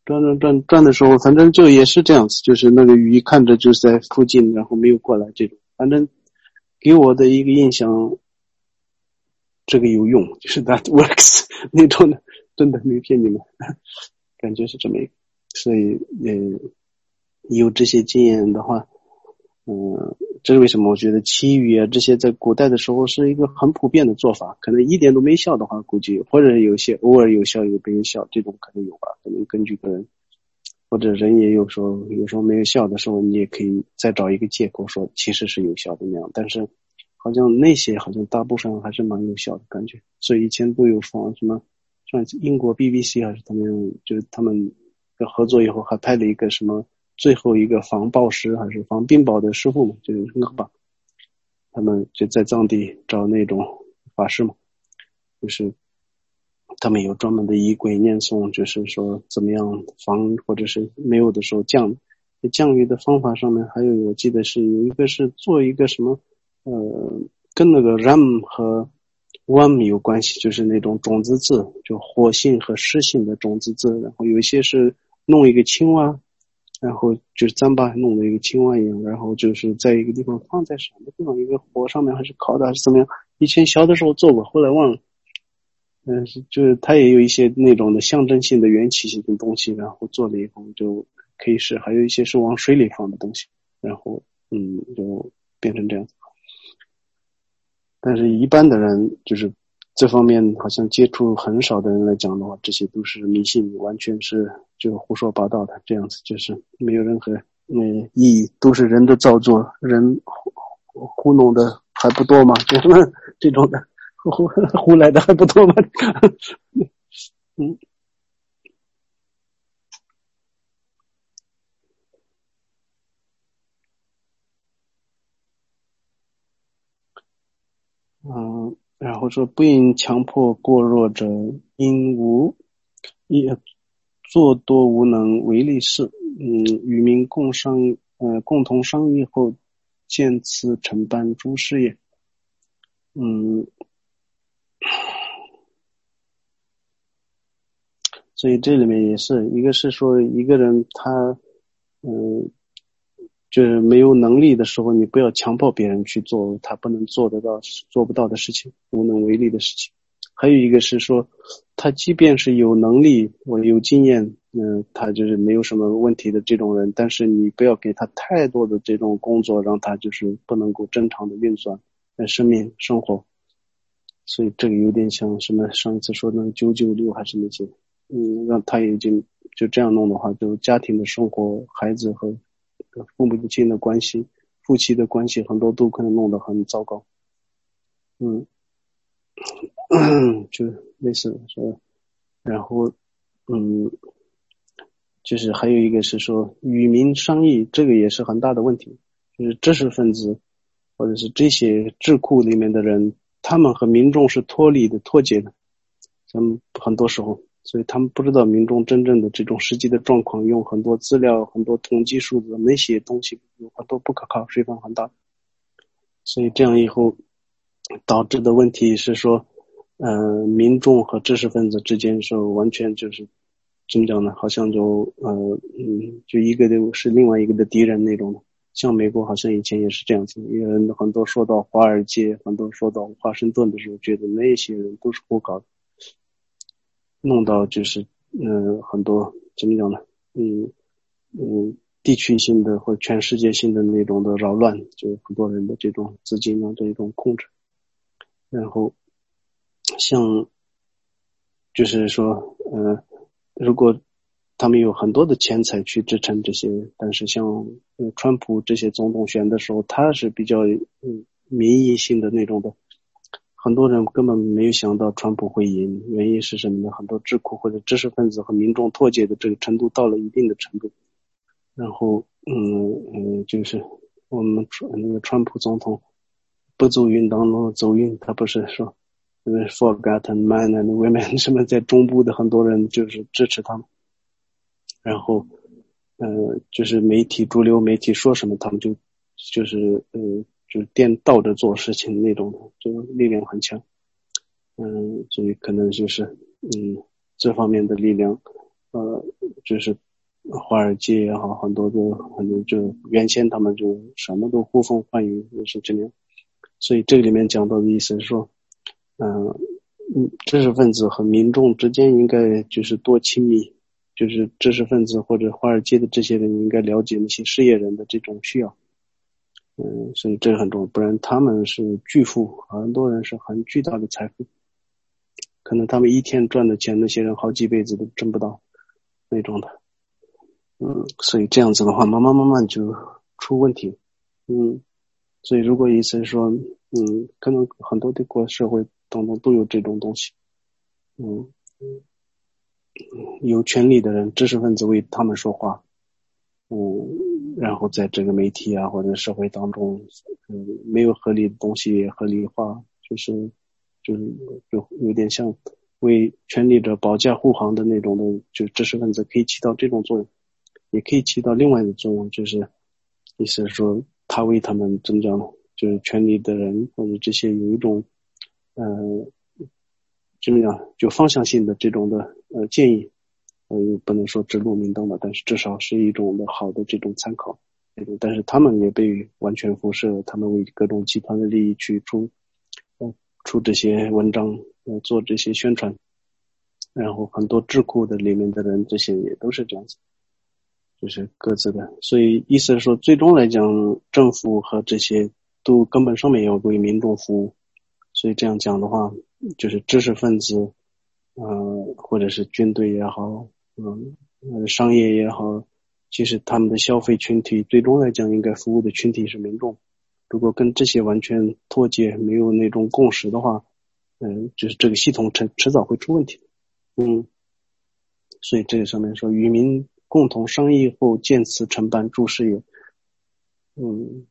S1: 转转转转的时候，反正就也是这样子，就是那个鱼看着就在附近，然后没有过来这种，反正给我的一个印象，这个有用，就是 that works 那种的，真的没骗你们，感觉是这么一个，所以呃有这些经验的话，嗯，这是为什么我觉得祈雨啊这些在古代的时候是一个很普遍的做法，可能一点都没效的话，估计或者有些偶尔有效有没有效，这种可能有吧，可能根据个人，或者人也有时候有时候没有效的时候，你也可以再找一个借口说其实是有效的那样，但是好像那些好像大部分还是蛮有效的感觉，所以以前都有放什么，上次英国 B B C 还是他们就是他们跟合作以后还拍了一个什么。最后一个防暴师还是防冰雹的师傅嘛，就是那个吧，他们就在藏地找那种法师嘛，就是他们有专门的仪轨念诵，就是说怎么样防，或者是没有的时候降降雨的方法上面，还有我记得是有一个是做一个什么呃，跟那个 ram 和 wam 有关系，就是那种种子字，就火性和湿性的种子字，然后有一些是弄一个青蛙。然后就是糌粑弄的一个青蛙一样，然后就是在一个地方放在什么地方，一个火上面还是烤的还是怎么样？以前小的时候做过，后来忘了。嗯，就是它也有一些那种的象征性的元气性的东西，然后做了以后就可以是，还有一些是往水里放的东西，然后嗯就变成这样。但是一般的人就是这方面好像接触很少的人来讲的话，这些都是迷信，完全是就胡说八道的，这样子就是没有任何嗯意义，都是人的造作，人糊糊弄的还不多吗？这种这种的胡胡来的还不多吗？嗯嗯，然后说不应强迫过弱者，因无也做多无能为力事。嗯，与民共商呃共同商议后，见此承办诸事业。嗯，所以这里面也是一个是说一个人他嗯就是没有能力的时候，你不要强迫别人去做他不能做得到做不到的事情，无能为力的事情。还有一个是说他即便是有能力我有经验嗯、呃，他就是没有什么问题的这种人，但是你不要给他太多的这种工作，让他就是不能够正常的运转呃生命生活。所以这个有点像什么上一次说的九九六还是那些嗯，让他已经就这样弄的话，就家庭的生活孩子和父母亲的关系夫妻的关系很多都可能弄得很糟糕。嗯就类似说然后嗯就是还有一个是说与民商议，这个也是很大的问题，就是知识分子或者是这些智库里面的人，他们和民众是脱离的脱节的，咱们很多时候所以他们不知道民众真正的这种实际的状况，用很多资料很多统计数字那些东西有很多不可靠，水分很大。所以这样以后导致的问题是说呃，民众和知识分子之间是完全就是怎么讲呢？好像就呃嗯，就一个就是另外一个的敌人那种。像美国好像以前也是这样子，因为很多说到华尔街，很多说到华盛顿的时候，觉得那些人都是胡搞的，弄到就是嗯、呃、很多怎么讲呢？嗯嗯，地区性的或全世界性的那种的扰乱，就很多人的这种资金啊这种控制，然后像就是说呃如果他们有很多的钱财去支撑这些，但是像呃川普这些总统选的时候，他是比较嗯民意性的那种的，很多人根本没有想到川普会赢，原因是什么呢？很多智库或者知识分子和民众脱节的这个程度到了一定的程度，然后嗯嗯就是我们那个川普总统不走运当中走运，他不是说因为 forgotten man and women 什么在中部的很多人就是支持他们，然后呃就是媒体主流媒体说什么他们就就是呃就是颠倒着做事情那种的，就力量很强。嗯，所以可能就是嗯这方面的力量呃就是华尔街也好，很多都很多就原先他们就什么都呼风唤雨，也是这样。所以这个里面讲到的意思是说，嗯、呃，知识分子和民众之间应该就是多亲密，就是知识分子或者华尔街的这些人应该了解那些失业人的这种需要。嗯，所以这个很重要，不然他们是巨富，很多人是很巨大的财富，可能他们一天赚的钱，那些人好几辈子都挣不到那种的。嗯，所以这样子的话，慢慢慢慢就出问题。嗯，所以如果意思是说，嗯，可能很多的国社会当中都有这种东西。嗯，有权利的人，知识分子为他们说话。嗯，然后在这个媒体啊或者社会当中，嗯，没有合理的东西也合理化，就是就是就有点像为权力者保驾护航的那种的，就知识分子可以起到这种作用，也可以起到另外的作用，就是意思是说他为他们增加就是权力的人或者这些有一种呃怎么样就方向性的这种的呃建议。呃，不能说指路明灯吧，但是至少是一种的好的这种参考。但是他们也被完全辐射，他们为各种集团的利益去出，呃，出这些文章，呃，做这些宣传。然后很多智库的里面的人，这些也都是这样子，就是各自的。所以意思是说，最终来讲，政府和这些都根本上面要为民众服务。所以这样讲的话，就是知识分子，呃，或者是军队也好，嗯，呃，商业也好，其实他们的消费群体最终来讲应该服务的群体是民众。如果跟这些完全脱节，没有那种共识的话，嗯、呃，就是这个系统迟迟早会出问题。嗯，所以这个上面说与民共同商议后见此承办诸事业。嗯，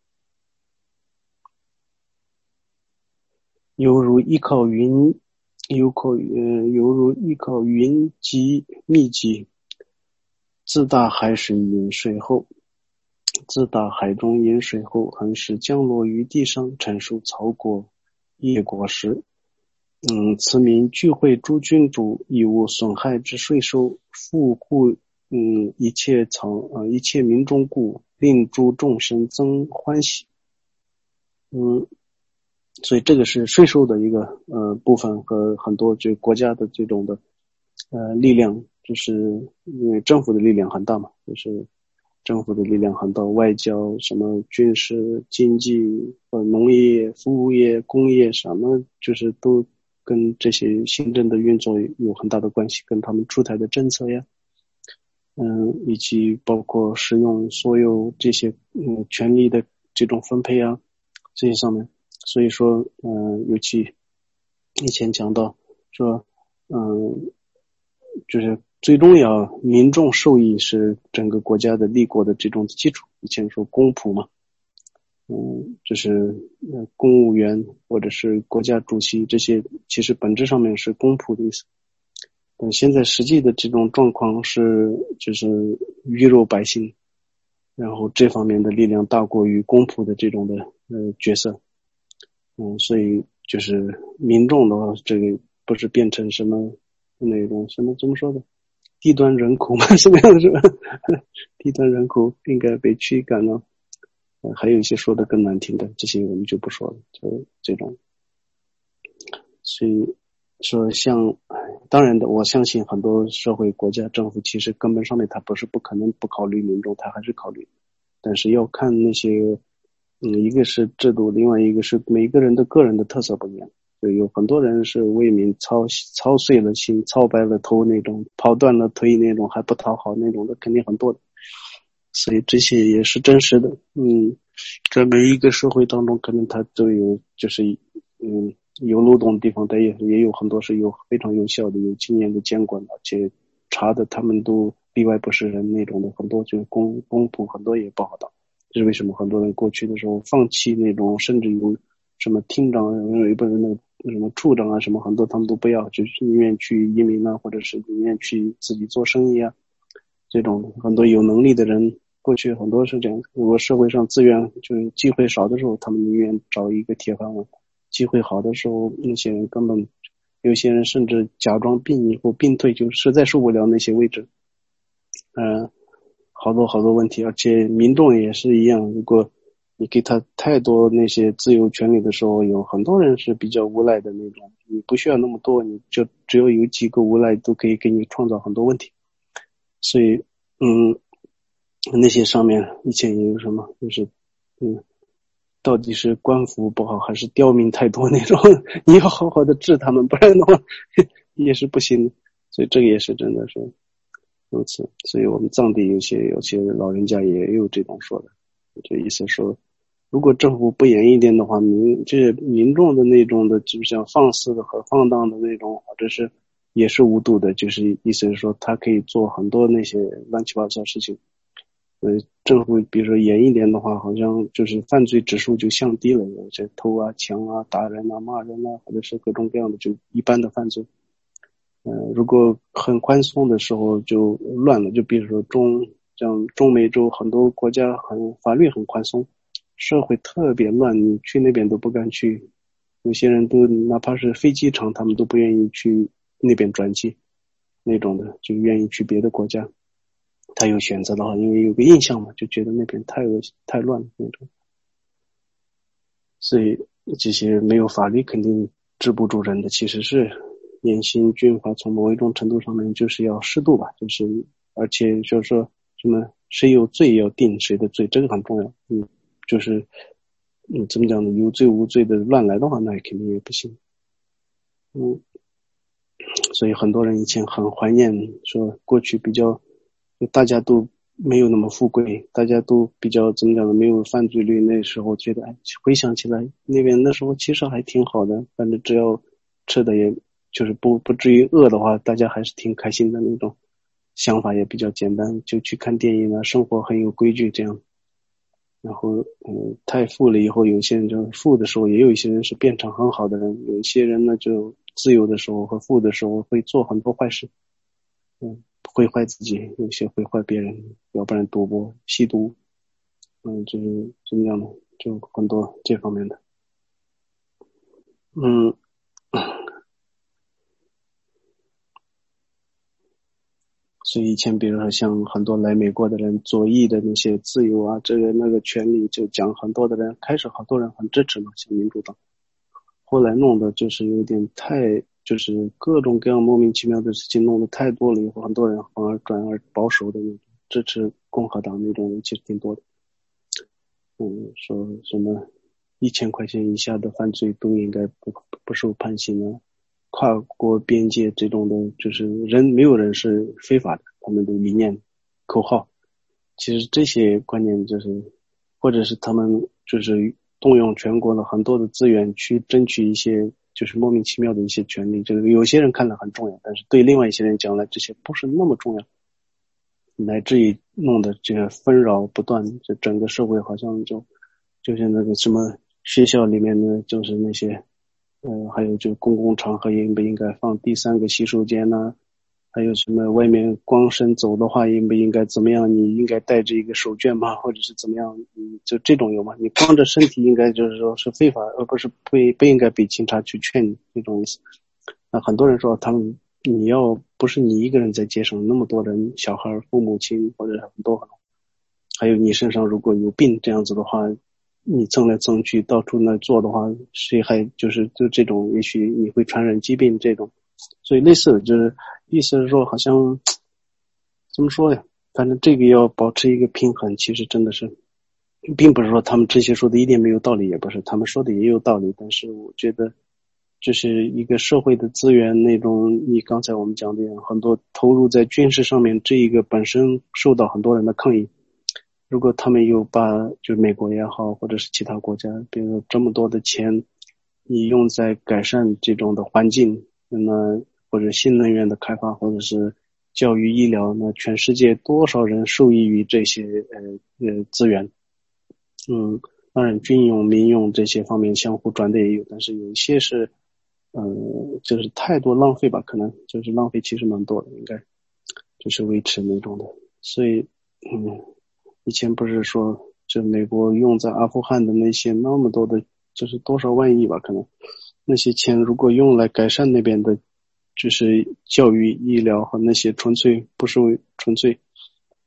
S1: 犹如依靠云，犹靠呃，犹如依靠云集密集，自大海水饮水后，自大海中饮水后，横时降落于地上，承受草果、叶果实。嗯，此民聚会诸君主，以无损害之税收，富户嗯一切藏呃一切民众故，令诸众生增欢喜。嗯。所以这个是税收的一个呃部分和很多就国家的这种的呃力量，就是因为政府的力量很大嘛，就是政府的力量很大，外交什么军事、经济、呃农业、服务业、工业什么，就是都跟这些行政的运作有很大的关系，跟他们出台的政策呀，嗯，以及包括使用所有这些嗯权利的这种分配啊，这些上面。所以说，嗯、呃，尤其以前讲到说，嗯，就是最终要民众受益是整个国家的立国的这种基础。以前说公仆嘛，嗯，就是呃公务员或者是国家主席这些，其实本质上面是公仆的意思。但现在实际的这种状况是，就是鱼肉百姓，然后这方面的力量大过于公仆的这种的呃角色。嗯，所以就是民众的话，这个不是变成什么那种什么怎么说的低端人口吗？什么样的是吧？低端人口应该被驱赶了。呃，还有一些说的更难听的，这些我们就不说了。就这种，所以说像，当然的，我相信很多社会、国家、政府其实根本上面它不是不可能不考虑民众，它还是考虑，但是要看那些。嗯，一个是制度，另外一个是每个人的个人的特色不一样。就有很多人是为民操操碎了心、操白了头那种，跑断了腿那种，还不讨好那种的，肯定很多的。所以这些也是真实的。嗯，在每一个社会当中，可能它都有，就是嗯有漏洞的地方，但也也有很多是有非常有效的、有经验的监管，而且查的他们都例外不是人那种的，很多就是公公仆很多也不好当。这是为什么很多人过去的时候放弃那种，甚至有什么厅长，有一部分的什么处长啊，什么很多他们都不要，就是宁愿去移民啊，或者是宁愿去自己做生意啊。这种很多有能力的人，过去很多是这样。如果社会上资源就是机会少的时候，他们宁愿找一个铁饭碗；机会好的时候，那些人根本，有些人甚至假装病以后病退，就实在受不了那些位置。 嗯，好多好多问题，而且民众也是一样，如果你给他太多那些自由权利的时候，有很多人是比较无赖的那种，你不需要那么多，你就只有有几个无赖都可以给你创造很多问题。所以嗯，那些上面以前也有什么就是嗯，到底是官服不好还是刁民太多那种，你要好好的治他们，不然的话也是不行的。所以这个也是真的是如此。所以我们藏地有些有些老人家也有这种说的，这意思说，如果政府不严一点的话，民这民众的那种的，就像放肆的和放荡的那种，或者是也是无度的，就是意思是说，他可以做很多那些乱七八糟事情。呃，政府比如说严一点的话，好像就是犯罪指数就降低了，有些偷啊、抢啊、打人啊、骂人啊，或者是各种各样的就一般的犯罪。呃，如果很宽松的时候就乱了，就比如说中像中美洲很多国家很法律很宽松，社会特别乱，你去那边都不敢去，有些人都哪怕是飞机场，他们都不愿意去那边转机，那种的就愿意去别的国家。他有选择的话，因为有个印象嘛，就觉得那边太恶心太乱了那种，所以这些没有法律肯定治不住人的，其实是严刑峻法，从某一种程度上面就是要适度吧，就是而且就是说什么谁有罪要定谁的罪，这个很重要。嗯，就是嗯怎么讲呢？有罪无罪的乱来的话，那肯定也不行。嗯，所以很多人以前很怀念说过去比较大家都没有那么富贵，大家都比较怎么讲呢？没有犯罪率，那时候觉得哎，回想起来那边那时候其实还挺好的，反正只要吃的也就是不不至于饿的话，大家还是挺开心的那种想法也比较简单，就去看电影啊，生活很有规矩这样。然后嗯，太富了以后，有些人就富的时候，也有一些人是变成很好的人，有一些人呢就自由的时候和富的时候会做很多坏事。嗯，毁坏自己，有些毁坏别人，要不然赌博、吸毒，嗯，就是怎么样的，就很多这方面的。嗯，所以以前比如说像很多来美国的人左翼的那些自由啊，这个那个权利，就讲很多的人开始好多人很支持嘛，像民主党，后来弄的就是有点太，就是各种各样莫名其妙的事情弄得太多了以后，很多人反而转而保守的那种，支持共和党那种人其实挺多的。嗯，说什么一千块钱以下的犯罪都应该不不受判刑啊，跨国边界这种的，就是人没有人是非法的，他们的理念、口号，其实这些观念就是，或者是他们就是动用全国的很多的资源去争取一些就是莫名其妙的一些权利，这个有些人看了很重要，但是对另外一些人讲来，这些不是那么重要。乃至于弄得这个纷扰不断，这整个社会好像就就像那个什么学校里面的，就是那些呃，还有就公共场合应不应该放第三个洗手间呢、啊？还有什么外面光身走的话应不应该怎么样？你应该带着一个手绢吗？或者是怎么样？嗯，就这种有吗？你光着身体应该就是说是非法，而不是不不应该被警察去劝你这种意思。那很多人说他们。你要不是你一个人在街上，那么多人，小孩、父母亲或者很多，还有你身上如果有病这样子的话，你蹭来蹭去到处那做的话，谁还就是就这种，也许你会传染疾病这种，所以类似的就是意思是说，好像怎么说呀？反正这个要保持一个平衡，其实真的是，并不是说他们这些说的一点没有道理，也不是他们说的也有道理，但是我觉得。就是一个社会的资源那种，你刚才我们讲的很多投入在军事上面，这一个本身受到很多人的抗议。如果他们又把就美国也好，或者是其他国家，比如说这么多的钱，你用在改善这种的环境，那或者新能源的开发，或者是教育医疗，那全世界多少人受益于这些呃呃资源？嗯，当然军用、民用这些方面相互转的也有，但是有一些是。嗯，就是太多浪费吧，可能就是浪费其实蛮多的，应该就是维持那种的。所以，嗯，以前不是说，就美国用在阿富汗的那些那么多的，就是多少万亿吧，可能那些钱如果用来改善那边的，就是教育、医疗和那些纯粹不是为纯粹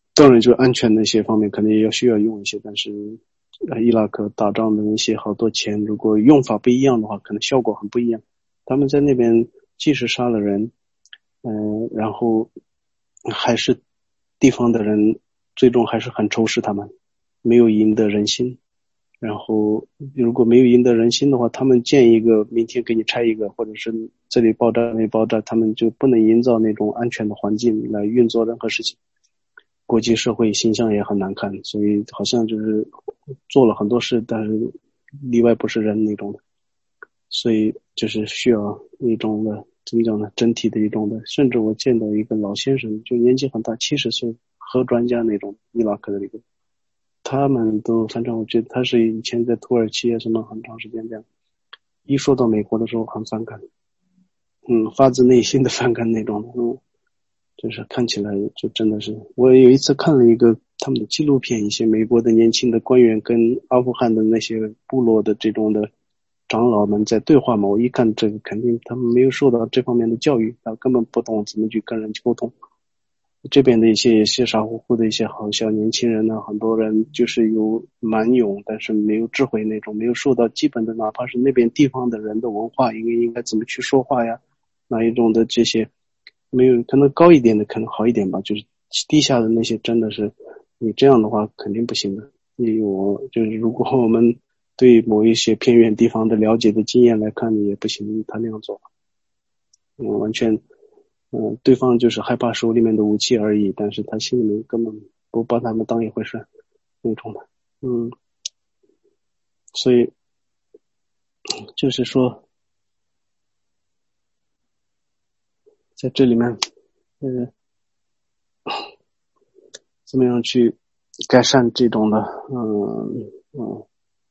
S1: 当然就安全的一些方面可能也要需要用一些，但是呃伊拉克打仗的那些好多钱，如果用法不一样的话，可能效果很不一样。他们在那边即使杀了人，嗯、呃，然后还是地方的人最终还是很仇视他们，没有赢得人心。然后如果没有赢得人心的话，他们建一个明天给你拆一个，或者是这里爆炸那里爆炸，他们就不能营造那种安全的环境来运作任何事情，国际社会形象也很难看，所以好像就是做了很多事，但是里外不是人那种的，所以就是需要一种的怎么讲呢，整体的一种的。甚至我见到一个老先生，就年纪很大，七十岁，核专家那种，伊拉克的一个，他们都反正我觉得他是以前在土耳其啊什么很长时间这样，一说到美国的时候很反感，嗯，发自内心的反感那种，嗯，就是看起来就真的是，我有一次看了一个他们的纪录片，一些美国的年轻的官员跟阿富汗的那些部落的这种的长老们在对话嘛，我一看这个肯定他们没有受到这方面的教育，他根本不懂怎么去跟人沟通。这边的一些些傻乎乎的一些好小年轻人呢，很多人就是有蛮勇，但是没有智慧那种，没有受到基本的，哪怕是那边地方的人的文化，应该应该怎么去说话呀，哪一种的这些，没有可能高一点的可能好一点吧，就是低下的那些真的是，你这样的话肯定不行的。你我就是如果我们对某一些偏远地方的了解的经验来看，你也不行，他那样做，嗯，完全。嗯，对方就是害怕手里面的武器而已，但是他心里面根本不把他们当一回事那种的。嗯，所以就是说在这里面呃怎么样去改善这种的嗯嗯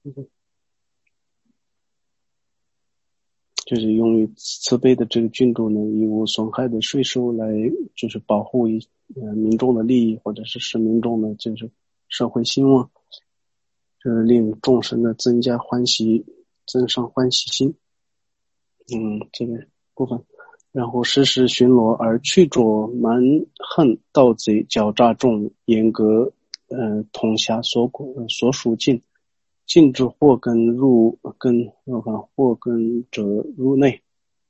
S1: 就是用于慈悲的这个君主呢，以无损害的税收来就是保护一呃民众的利益，或者是使民众的就是社会兴旺，就是令众生的增加欢喜，增上欢喜心。嗯，这个部分，然后时时巡逻而去着蛮横盗贼狡诈众，严格呃统辖所所属境，禁止祸根入根呃祸根者入内。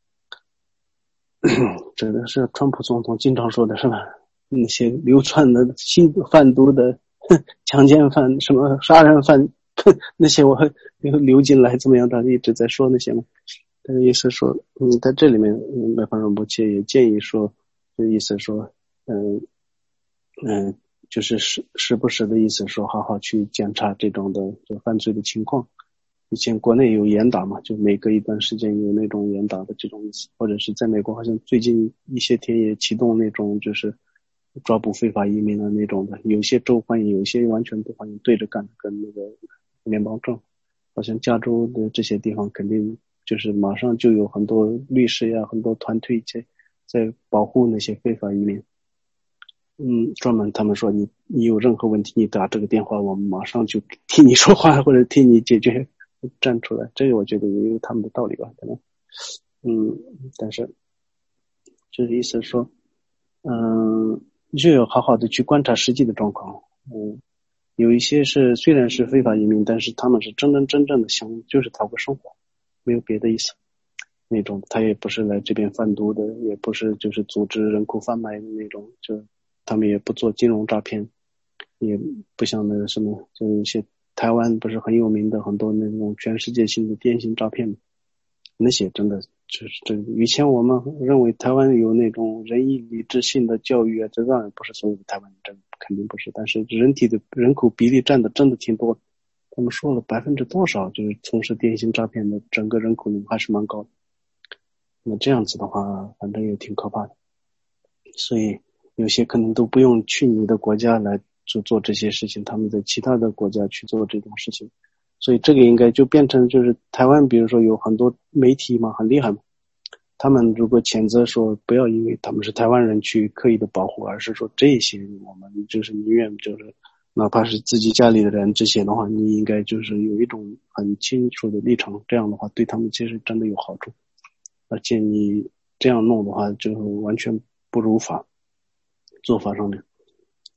S1: 这个是川普总统经常说的是吧？那些流窜的新贩毒的强奸犯什么杀人犯那些我流进来怎么样，他一直在说那些嘛。这个意思说，嗯，在这里面，嗯，麦方仁波切也建议说，这意思说，嗯嗯，就是时时不时的意思说，好好去检查这种的就犯罪的情况。以前国内有严打嘛，就每隔一段时间有那种严打的这种意思，或者是在美国好像最近一些天也启动那种就是抓捕非法移民的那种的，有些州欢迎，有些完全不欢迎，对着干，跟那个联邦政府，好像加州的这些地方肯定就是马上就有很多律师呀，很多团队在在保护那些非法移民。嗯，专门他们说你你有任何问题，你打这个电话，我们马上就替你说话或者替你解决，站出来。这个我觉得也有他们的道理吧，可能。嗯，但是就是意思说，嗯，就要好好的去观察实际的状况。嗯，有一些是虽然是非法移民，但是他们是真真正正的想就是讨个生活，没有别的意思。那种他也不是来这边贩毒的，也不是就是组织人口贩卖的那种，就他们也不做金融诈骗，也不像那个什么，就一些台湾不是很有名的很多那种全世界性的电信诈骗，那些真的就是这以前我们认为台湾有那种仁义礼智信的教育啊，这当然不是所有的台湾人，真肯定不是，但是人体的人口比例占的真的挺多，他们说了百分之多少就是从事电信诈骗的整个人口里还是蛮高的。那这样子的话，反正也挺可怕的。所以有些可能都不用去你的国家来做做这些事情，他们在其他的国家去做这种事情。所以这个应该就变成就是台湾，比如说有很多媒体嘛，很厉害嘛。他们如果谴责说不要因为他们是台湾人去刻意的保护，而是说这些我们就是宁愿就是哪怕是自己家里的人这些的话，你应该就是有一种很清楚的立场，这样的话对他们其实真的有好处。而且你这样弄的话，就完全不如法做法上面。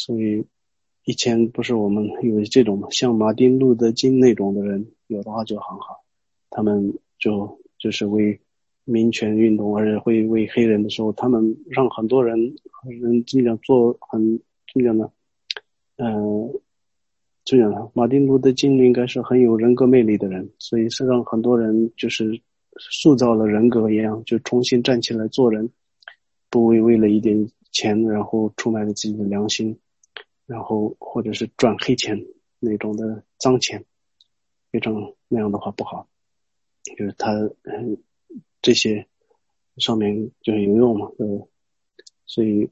S1: 所以以前不是我们有这种像马丁路德金那种的人，有的话就很好，他们就就是为民权运动，而且会为黑人的时候，他们让很多人人怎么讲做很怎么讲呢？嗯、呃，怎么讲呢？马丁路德金应该是很有人格魅力的人，所以是让很多人就是塑造了人格一样，就重新站起来做人，不为为了一点钱，然后出卖了自己的良心，然后或者是赚黑钱那种的脏钱，非常那样的话不好。就是他嗯这些上面就是有用嘛，呃，所以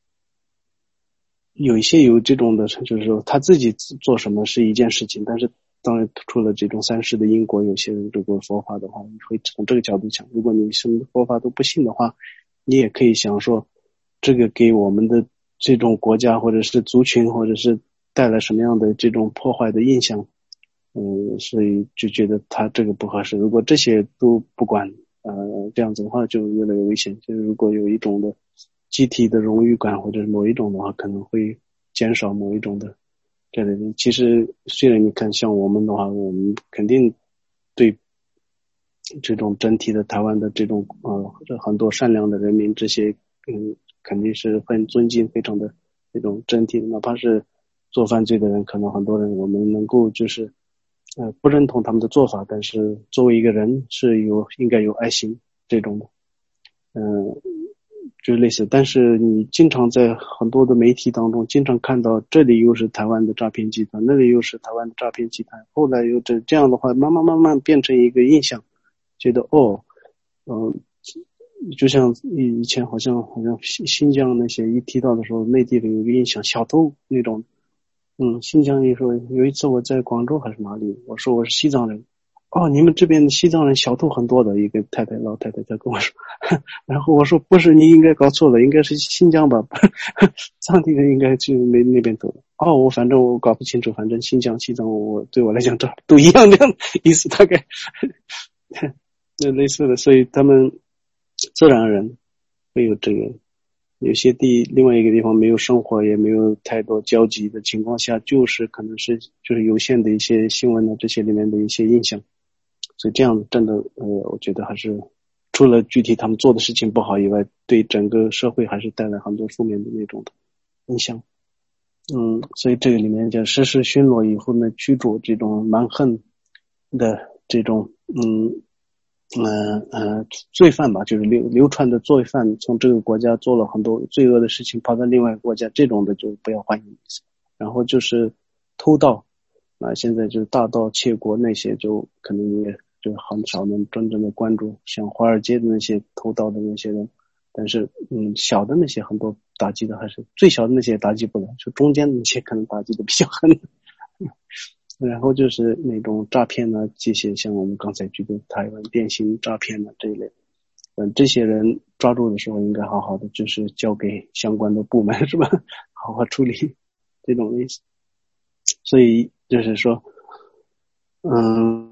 S1: 有一些有这种的，就是说他自己做什么是一件事情，但是当然除了这种三世的因果，有些人如果佛法的话，你会从这个角度讲，如果你什么佛法都不信的话，你也可以想说这个给我们的这种国家或者是族群或者是带来什么样的这种破坏的印象，嗯，所以就觉得他这个不合适。如果这些都不管，呃，这样子的话就越来越危险。就是如果有一种的集体的荣誉感或者是某一种的话，可能会减少某一种的这类的。其实虽然你看像我们的话，我们肯定对这种整体的台湾的这种呃很多善良的人民这些嗯肯定是很尊敬，非常的这种整体的，哪怕是做犯罪的人，可能很多人我们能够就是呃不认同他们的做法，但是作为一个人是有应该有爱心这种的，嗯、呃，就是类似。但是你经常在很多的媒体当中经常看到这里又是台湾的诈骗集团，那里又是台湾的诈骗集团，后来又这这样的话慢慢慢慢变成一个印象，觉得哦嗯、呃就像以前好像好像新新疆那些一提到的时候，内地的有一个印象，小偷那种。嗯，新疆一说，有一次我在广州还是哪里，我说我是西藏人，哦，你们这边的西藏人小偷很多的，一个太太老太太她跟我说，然后我说不是，你应该搞错了，应该是新疆吧，藏地人应该去没那边走。哦，我反正我搞不清楚，反正新疆、西藏我对我来讲这都一样的意思，大概那类似的，所以他们自然而然会有这个。有些地另外一个地方没有生活也没有太多交集的情况下，就是可能是就是有限的一些新闻呢这些里面的一些印象，所以这样真的呃我觉得还是除了具体他们做的事情不好以外，对整个社会还是带来很多负面的那种的影响。嗯，所以这个里面就实施巡逻以后呢，驱逐这种蛮横的这种嗯呃呃罪犯吧，就是流流传的罪犯，从这个国家做了很多罪恶的事情，跑到另外一个国家，这种的就不要欢迎。然后就是偷盗，那现在就是大盗窃国那些，就可能也就很少能真正的关注，像华尔街的那些偷盗的那些人，但是嗯小的那些很多打击的还是最小的那些打击不了，就中间的那些可能打击的比较狠。然后就是那种诈骗呢，这些像我们刚才举的台湾电信诈骗的这一类，嗯，这些人抓住的时候应该好好的，就是交给相关的部门是吧？好好处理这种意思。所以就是说，嗯，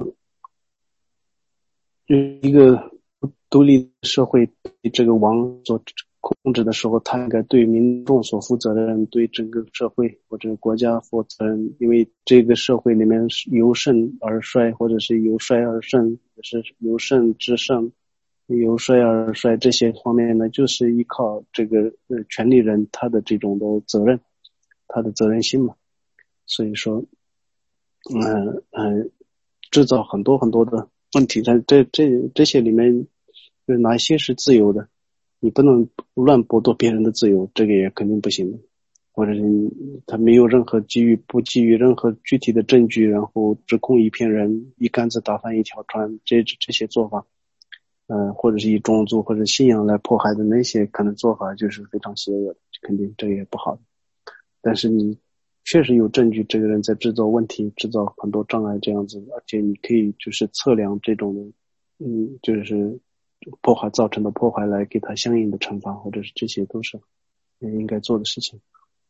S1: 一个独立社会这个王所控制的时候，他应该对民众所负责任，对整个社会或者国家负责任，因为这个社会里面由盛而衰，或者是由衰而盛，是由盛至盛，由衰而衰，这些方面呢，就是依靠这个呃权利人他的这种的责任，他的责任心嘛。所以说，嗯、呃、嗯、呃，制造很多很多的问题，在这这这些里面，就是哪些是自由的，你不能乱剥夺别人的自由，这个也肯定不行的。或者是他没有任何基于不基于任何具体的证据，然后指控一片人，一竿子打翻一条船，这这些做法，呃，或者是以种族或者信仰来迫害的那些可能做法，就是非常邪恶的，肯定这个也不好的。但是你确实有证据，这个人在制造问题，制造很多障碍这样子，而且你可以就是测量这种的，嗯，就是破坏造成的破坏来给他相应的惩罚，或者是这些都是应该做的事情。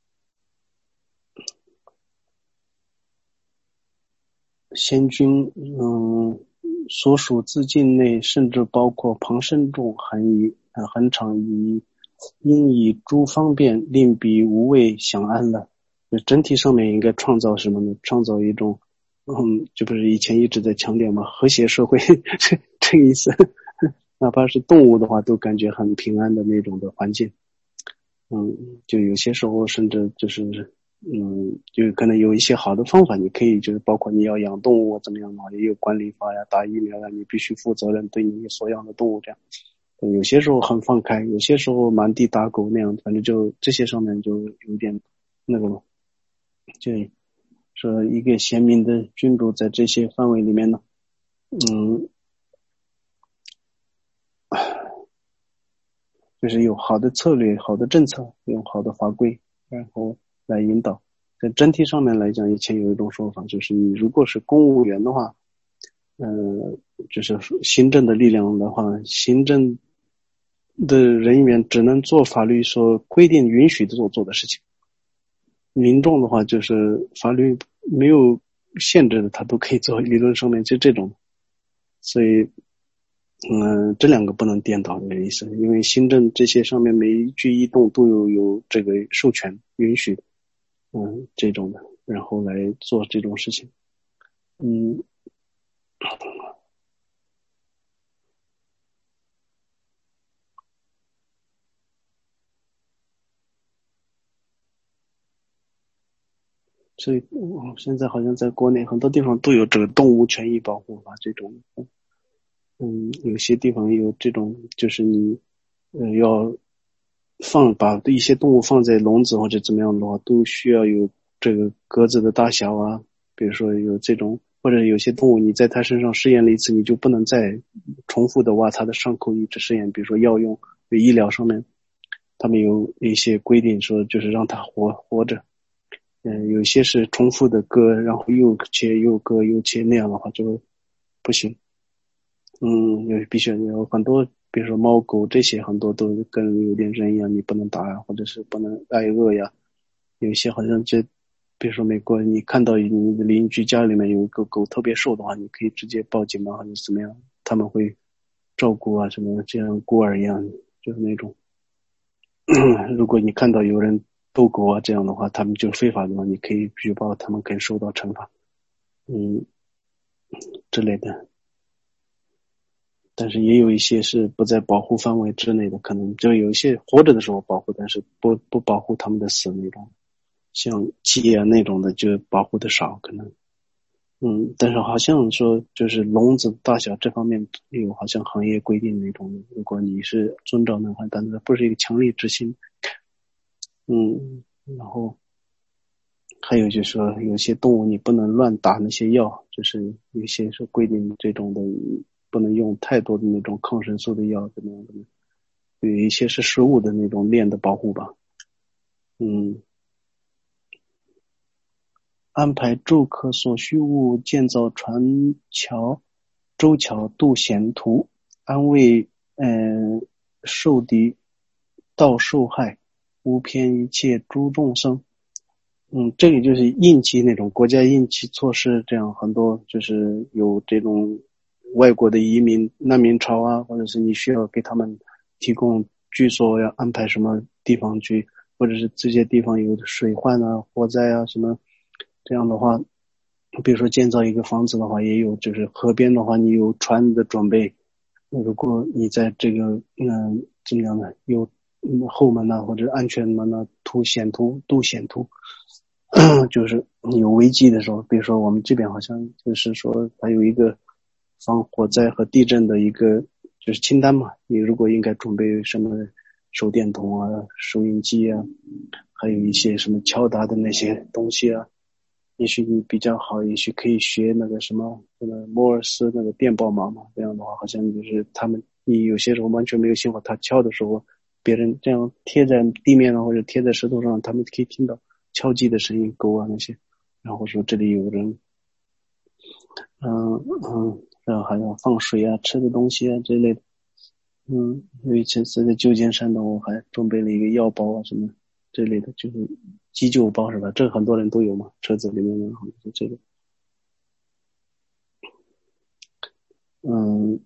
S1: 先君，嗯，所属自境内，甚至包括旁生众，恒以呃恒常以因以诸方便，令彼无畏享安乐。 整体上面应该创造什么呢？创造一种，嗯，就不是以前一直在强调嘛，和谐社会这这个意思。哪怕是动物的话，都感觉很平安的那种的环境。嗯，就有些时候甚至就是，嗯，就可能有一些好的方法，你可以就是包括你要养动物怎么样的话，也有管理法呀，打疫苗呀，你必须负责任对你所养的动物这样。有些时候很放开，有些时候满地打狗那样，反正就这些上面就有点那个，就说一个贤明的君主在这些范围里面呢，嗯，就是有好的策略、好的政策，用好的法规，然后来引导。在整体上面来讲，以前有一种说法，就是你如果是公务员的话，呃，就是行政的力量的话，行政的人员只能做法律所规定允许的做做的事情。民众的话，就是法律没有限制的，他都可以做，理论上面就这种。所以，嗯，这两个不能颠倒的意思，因为行政这些上面每一举一动都有有这个授权允许，嗯，这种的，然后来做这种事情，嗯。所以，嗯现在好像在国内很多地方都有这个动物权益保护法这种，嗯，有些地方有这种，就是你，呃，要放把一些动物放在笼子或者怎么样的话，都需要有这个格子的大小啊，比如说有这种，或者有些动物你在它身上试验了一次，你就不能再重复的挖它的伤口一直试验，比如说药用、医疗上面，他们有一些规定说，就是让它活活着。嗯，有些是重复的割，然后又切又割又切，那样的话就不行。嗯，有必须有很多，比如说猫狗这些，很多都跟有点人一样，你不能打呀，或者是不能挨饿呀。有一些好像就，比如说美国，你看到你的邻居家里面有一个狗特别瘦的话，你可以直接报警嘛，或者怎么样，他们会照顾啊，什么就像孤儿一样，就是那种。如果你看到有人逗狗啊这样的话，他们就非法的话，你可以举报，他们可以受到惩罚，嗯之类的。但是也有一些是不在保护范围之内的，可能就有一些活着的时候保护，但是不不保护他们的死那种，像鸡啊那种的就保护的少，可能，嗯，但是好像说就是笼子大小这方面有好像行业规定那种，如果你是遵照的话，但是不是一个强力执行，嗯，然后还有就是说有些动物你不能乱打那些药，就是有些是规定这种的。不能用太多的那种抗生素的药，怎么样怎么样？有一些是食物的那种链的保护吧。嗯，安排舟客所需物，建造船桥、舟桥渡险途，安慰嗯、呃、受敌到受害，无偏一切诸众生。嗯，这里就是应急那种国家应急措施，这样很多就是有这种外国的移民难民潮啊，或者是你需要给他们提供居所，要安排什么地方去，或者是这些地方有水患啊、火灾啊什么，这样的话，比如说建造一个房子的话，也有就是河边的话，你有船的准备，如果你在这个嗯怎么样呢，有嗯后门呐、或者安全门呐、图险图渡险图。就是有危机的时候，比如说我们这边好像就是说还有一个防火灾和地震的一个就是清单嘛，你如果应该准备什么手电筒啊、收音机啊，还有一些什么敲打的那些东西啊，也许你比较好，也许可以学那个什么那个摩尔斯那个电报码嘛，这样的话好像就是他们你有些时候完全没有信号，他敲的时候，别人这样贴在地面上或者贴在石头上，他们可以听到敲击的声音，狗啊那些，然后说这里有人，嗯嗯，然后还要放水啊、吃的东西啊这类的。嗯，有一次是在旧金山的，我还准备了一个药包啊什么这类的，就是急救包是吧？这很多人都有嘛，车子里面的好像是这个。嗯，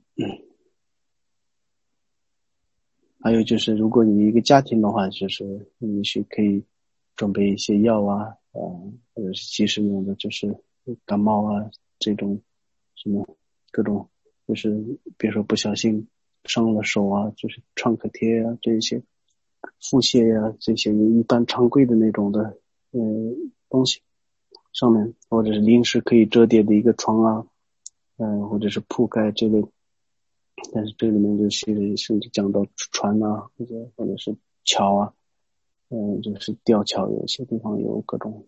S1: 还有就是，如果你一个家庭的话，就是你是可以准备一些药啊， 呃，或者是即时用的，就是感冒啊这种什么各种，就是比如说不小心伤了手啊，就是创可贴啊这些腹泻呀、这些一般常规的那种的呃东西上面，或者是临时可以折叠的一个床啊，嗯、呃，或者是铺盖这类。但是这里面就其实甚至讲到船啊，或者或者是桥啊，嗯、呃，就是吊桥，有些地方有各种。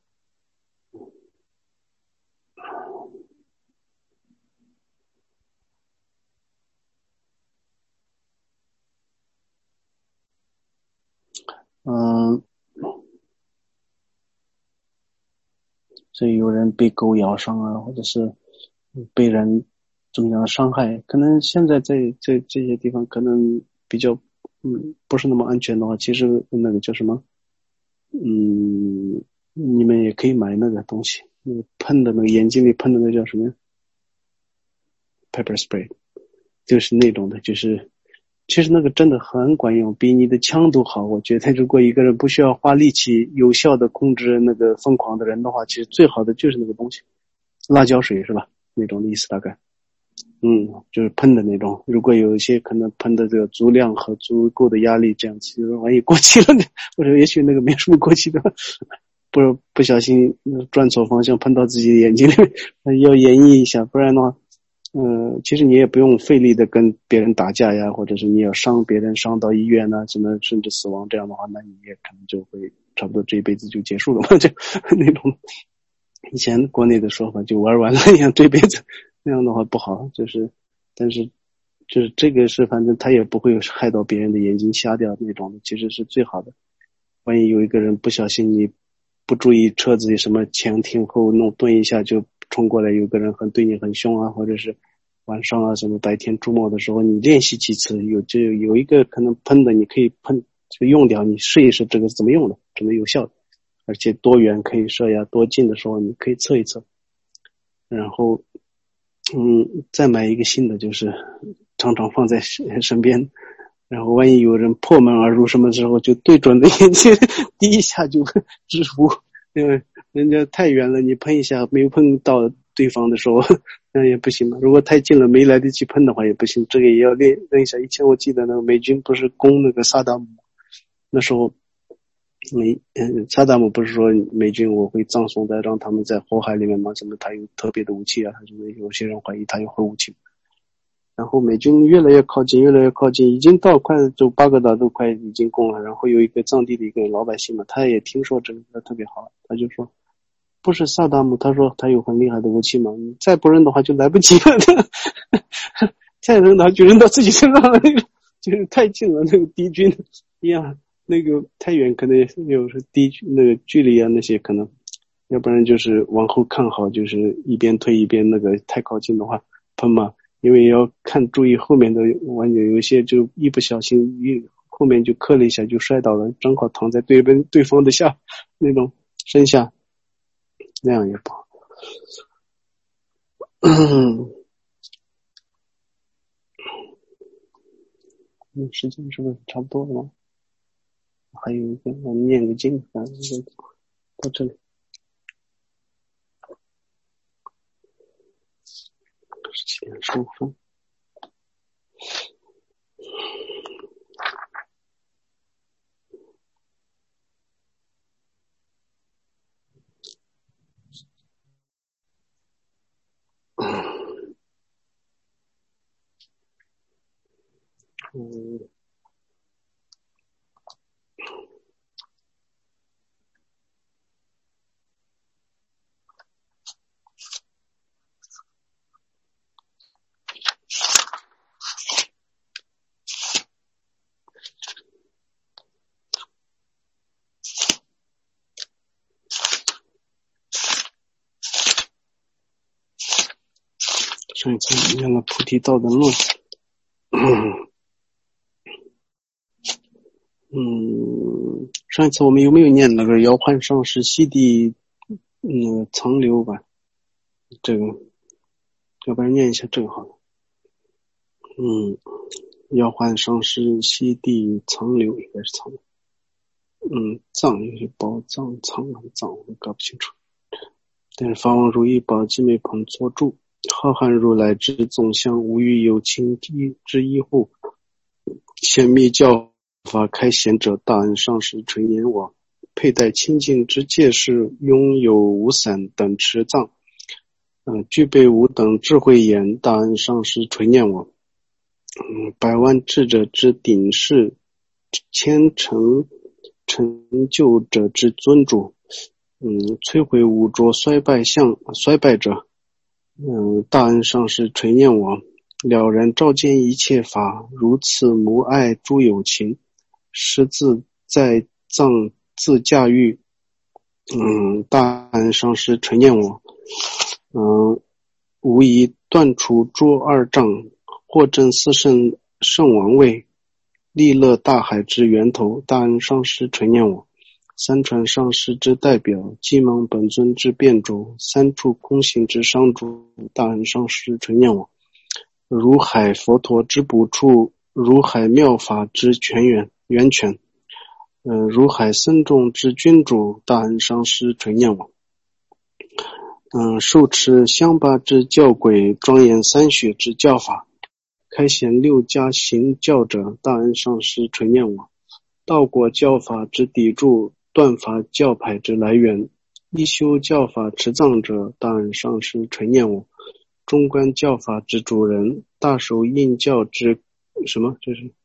S1: 嗯，所以有人被狗咬伤啊，或者是被人怎么样伤害，可能现在在在这些地方可能比较嗯不是那么安全的话，其实那个叫什么嗯，你们也可以买那个东西，那个喷的那个眼睛里喷的那叫什么 pepper spray， 就是那种的，就是其实那个真的很管用，比你的枪都好。我觉得如果一个人不需要花力气有效的控制那个疯狂的人的话，其实最好的就是那个东西，辣椒水是吧？那种的意思大概。嗯，就是喷的那种。如果有一些可能喷的这个足量和足够的压力，这样其实万一过期了呢，或者也许那个没什么过期的，不不小心转错方向喷到自己的眼睛里面，要演绎一下，不然的话，呃，其实你也不用费力的跟别人打架呀，或者是你要伤别人伤到医院呐、啊，什么甚至死亡，这样的话，那你也可能就会差不多这一辈子就结束了嘛，就那种。以前国内的说法就玩完了一样，这辈子那样的话不好，就是但是就是这个是反正他也不会害到别人的眼睛瞎掉那种的，其实是最好的。万一有一个人不小心你不注意车子里什么前停后弄顿一下就冲过来，有个人很对你很凶啊，或者是晚上啊什么白天出没的时候，你练习几次，有就有一个可能喷的你可以喷就用掉，你试一试这个怎么用的，怎么有效的。而且多远可以射呀，多近的时候你可以测一测，然后嗯再买一个新的，就是常常放在身边，然后万一有人破门而入什么时候就对准的眼睛第一下就制服，因为人家太远了，你喷一下没有碰到对方的时候那也不行嘛，如果太近了没来得及喷的话也不行，这个也要练练一下。以前我记得那个美军不是攻那个萨达姆，那时候美嗯，萨达姆不是说美军我会葬送的，让他们在火海里面吗？什么他有特别的武器啊？什么有些人怀疑他有核武器。然后美军越来越靠近，越来越靠近，已经到快就巴格达都快已经攻了。然后有一个藏地的一个老百姓嘛，他也听说这个特别好，他就说不是萨达姆，他说他有很厉害的武器嘛，你再不扔的话就来不及了，再扔的话就扔到自己身上了，那个就是太近了，那个敌军一样。那个太远可能也有时低那个距离啊那些可能，要不然就是往后看好，就是一边推一边那个太靠近的话喷嘛，因为要看注意后面的玩家，有一些就一不小心一后面就磕了一下就摔倒了，正好躺在对边对方的下那种身下，那样也不好。嗯，时间是不是差不多了吗？还有一个我们念个经，反正到这里十七点十五分。嗯，上一次念了菩提道的论。嗯，上一次我们有没有念那个摇换上师西地嗯藏流吧？这个要不然念一下这个好了。嗯，摇换上师西地藏流应该是藏流。 嗯，藏有些宝藏藏藏，我搞不清楚。但是法王如意宝积美棚作注，浩瀚如来之总相，无欲有情之一户。显密教法开显者，大恩上师垂念我。佩戴清净之戒士，拥有无散等持藏，嗯，具备无等智慧眼，大恩上师垂念我。嗯，百万智者之顶饰，千成成就者之尊主，嗯，摧毁五浊衰败相衰败者，嗯，大恩上师垂念我。了然照见一切法，如此无碍诸有情，实自在藏自驾驭。嗯，大恩上师垂念我。嗯，无疑断除诸二障，获证四圣圣王位，利乐大海之源头，大恩上师垂念我。三传上师之代表，寂蒙本尊之变轴，三处空行之上主，大恩上师垂念我。如海佛陀之补处，如海妙法之泉源源泉，呃，如海僧众之君主，大恩上师垂念我。嗯，受持香巴之教轨，庄严三学之教法，开显六家行教者，大恩上师垂念我。道果教法之砥柱，断法教派之来源，一修教法持藏者，大恩上师垂念我。中观教法之主人，大手印教之什么？这是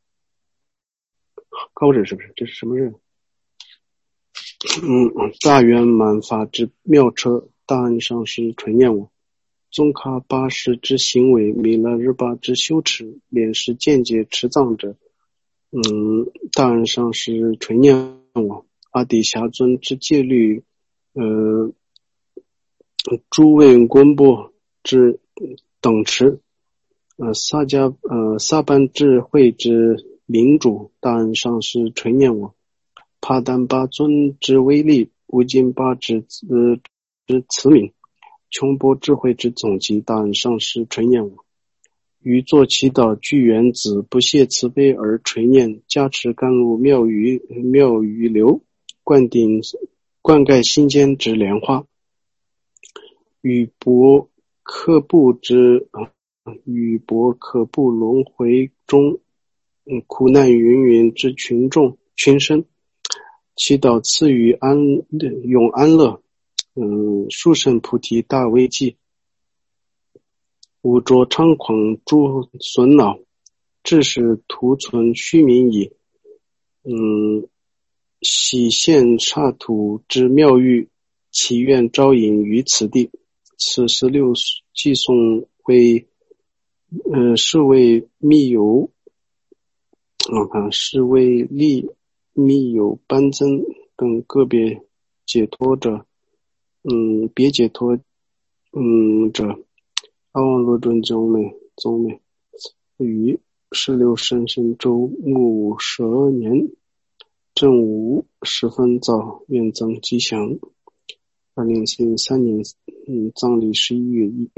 S1: 高人是不是？这是什么人？嗯，大圆满法之妙车，大恩上师垂念我。宗喀巴师之行为，弥勒日巴之修持，莲师见解持藏者，嗯，大恩上师垂念我。阿底峡尊之戒律，呃，诸位观波之等持，呃，萨迦呃萨班智慧之领主，大恩上师垂念我。帕丹巴尊之威力，无尽巴之呃之慈悯，穷波智慧之总集，大恩上师垂念我。于作祈祷具原子，不懈慈悲而垂念，加持甘露妙语妙语流，灌顶灌溉心间之莲花。与博克布之与博克布轮回中，嗯，苦难芸芸之群众群生，祈祷赐予安永安乐，嗯，殊胜菩提大威济，无着猖狂诸损恼，致使徒存虚名矣。嗯，喜现刹土之妙玉，祈愿招引于此地。此十六寄送为呃是为密友，我看是为利密友班增等个别解脱者，嗯，别解脱嗯者，阿旺罗尊宗美宗美于十六生生周木五十二年正午时分早，愿增吉祥。二零零三年嗯藏历十一月一。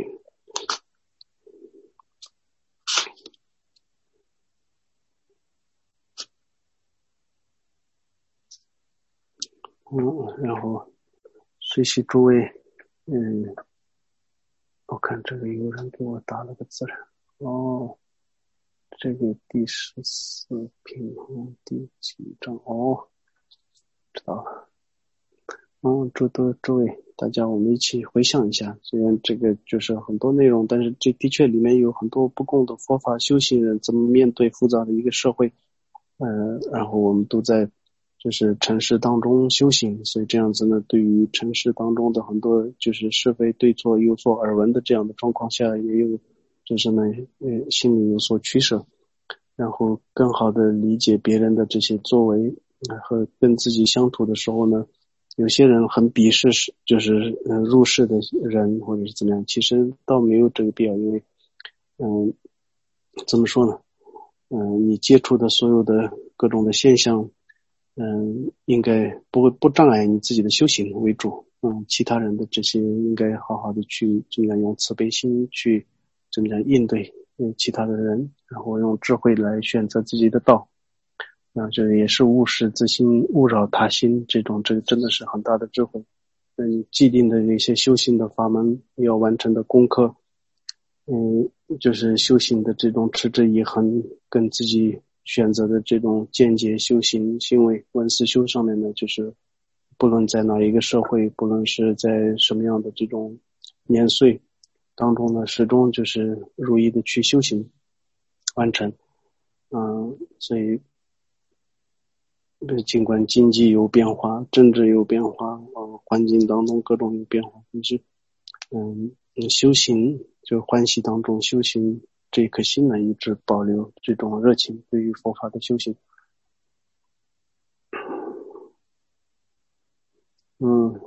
S1: 嗯，然后随喜诸位，嗯，我看这个有人给我打了个字了，哦，这个第十四品第几章？哦，知道了。嗯，诸多诸位，大家我们一起回想一下，虽然这个就是很多内容，但是这的确里面有很多不共的佛法修行人怎么面对复杂的一个社会，呃，然后我们都在就是尘世当中修行，所以这样子呢，对于尘世当中的很多就是是非对错有所耳闻的这样的状况下，也有就是呢，呃，心里有所取舍，然后更好的理解别人的这些作为，呃、和跟自己相处的时候呢。有些人很鄙视就是呃入世的人或者是怎么样，其实倒没有这个必要，因为嗯怎么说呢，嗯你接触的所有的各种的现象，嗯应该不会不障碍你自己的修行为主，嗯其他人的这些应该好好的去怎么样用慈悲心去怎么样应对嗯其他的人，然后用智慧来选择自己的道。 啊，这也是勿使自心勿扰他心，这种这个真的是很大的智慧。嗯，既定的一些修行的法门要完成的功课，嗯，就是修行的这种持之以恒，跟自己选择的这种间接修行行为闻思修上面呢，就是不论在哪一个社会，不论是在什么样的这种年岁当中呢，始终就是如意的去修行完成。嗯，所以尽管经济有变化，政治有变化，呃，环境当中各种有变化，但是嗯，修行就欢喜当中修行这颗心呢，一直保留这种热情，对于佛法的修行。嗯，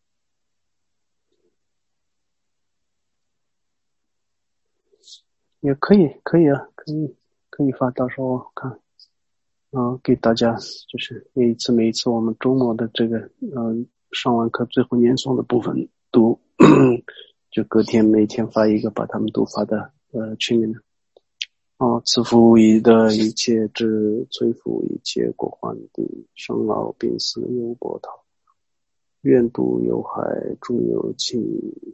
S1: 也可以，可以啊，可以，可以发，到时候看，啊、呃，给大家就是每一次每一次我们周末的这个，嗯、呃，上完课最后念诵的部分都，就隔天每天发一个，把他们都发到呃群里面。哦，赐福无疑的一切智，摧伏一切过患地，生老病死忧波涛，愿度有海诸有情，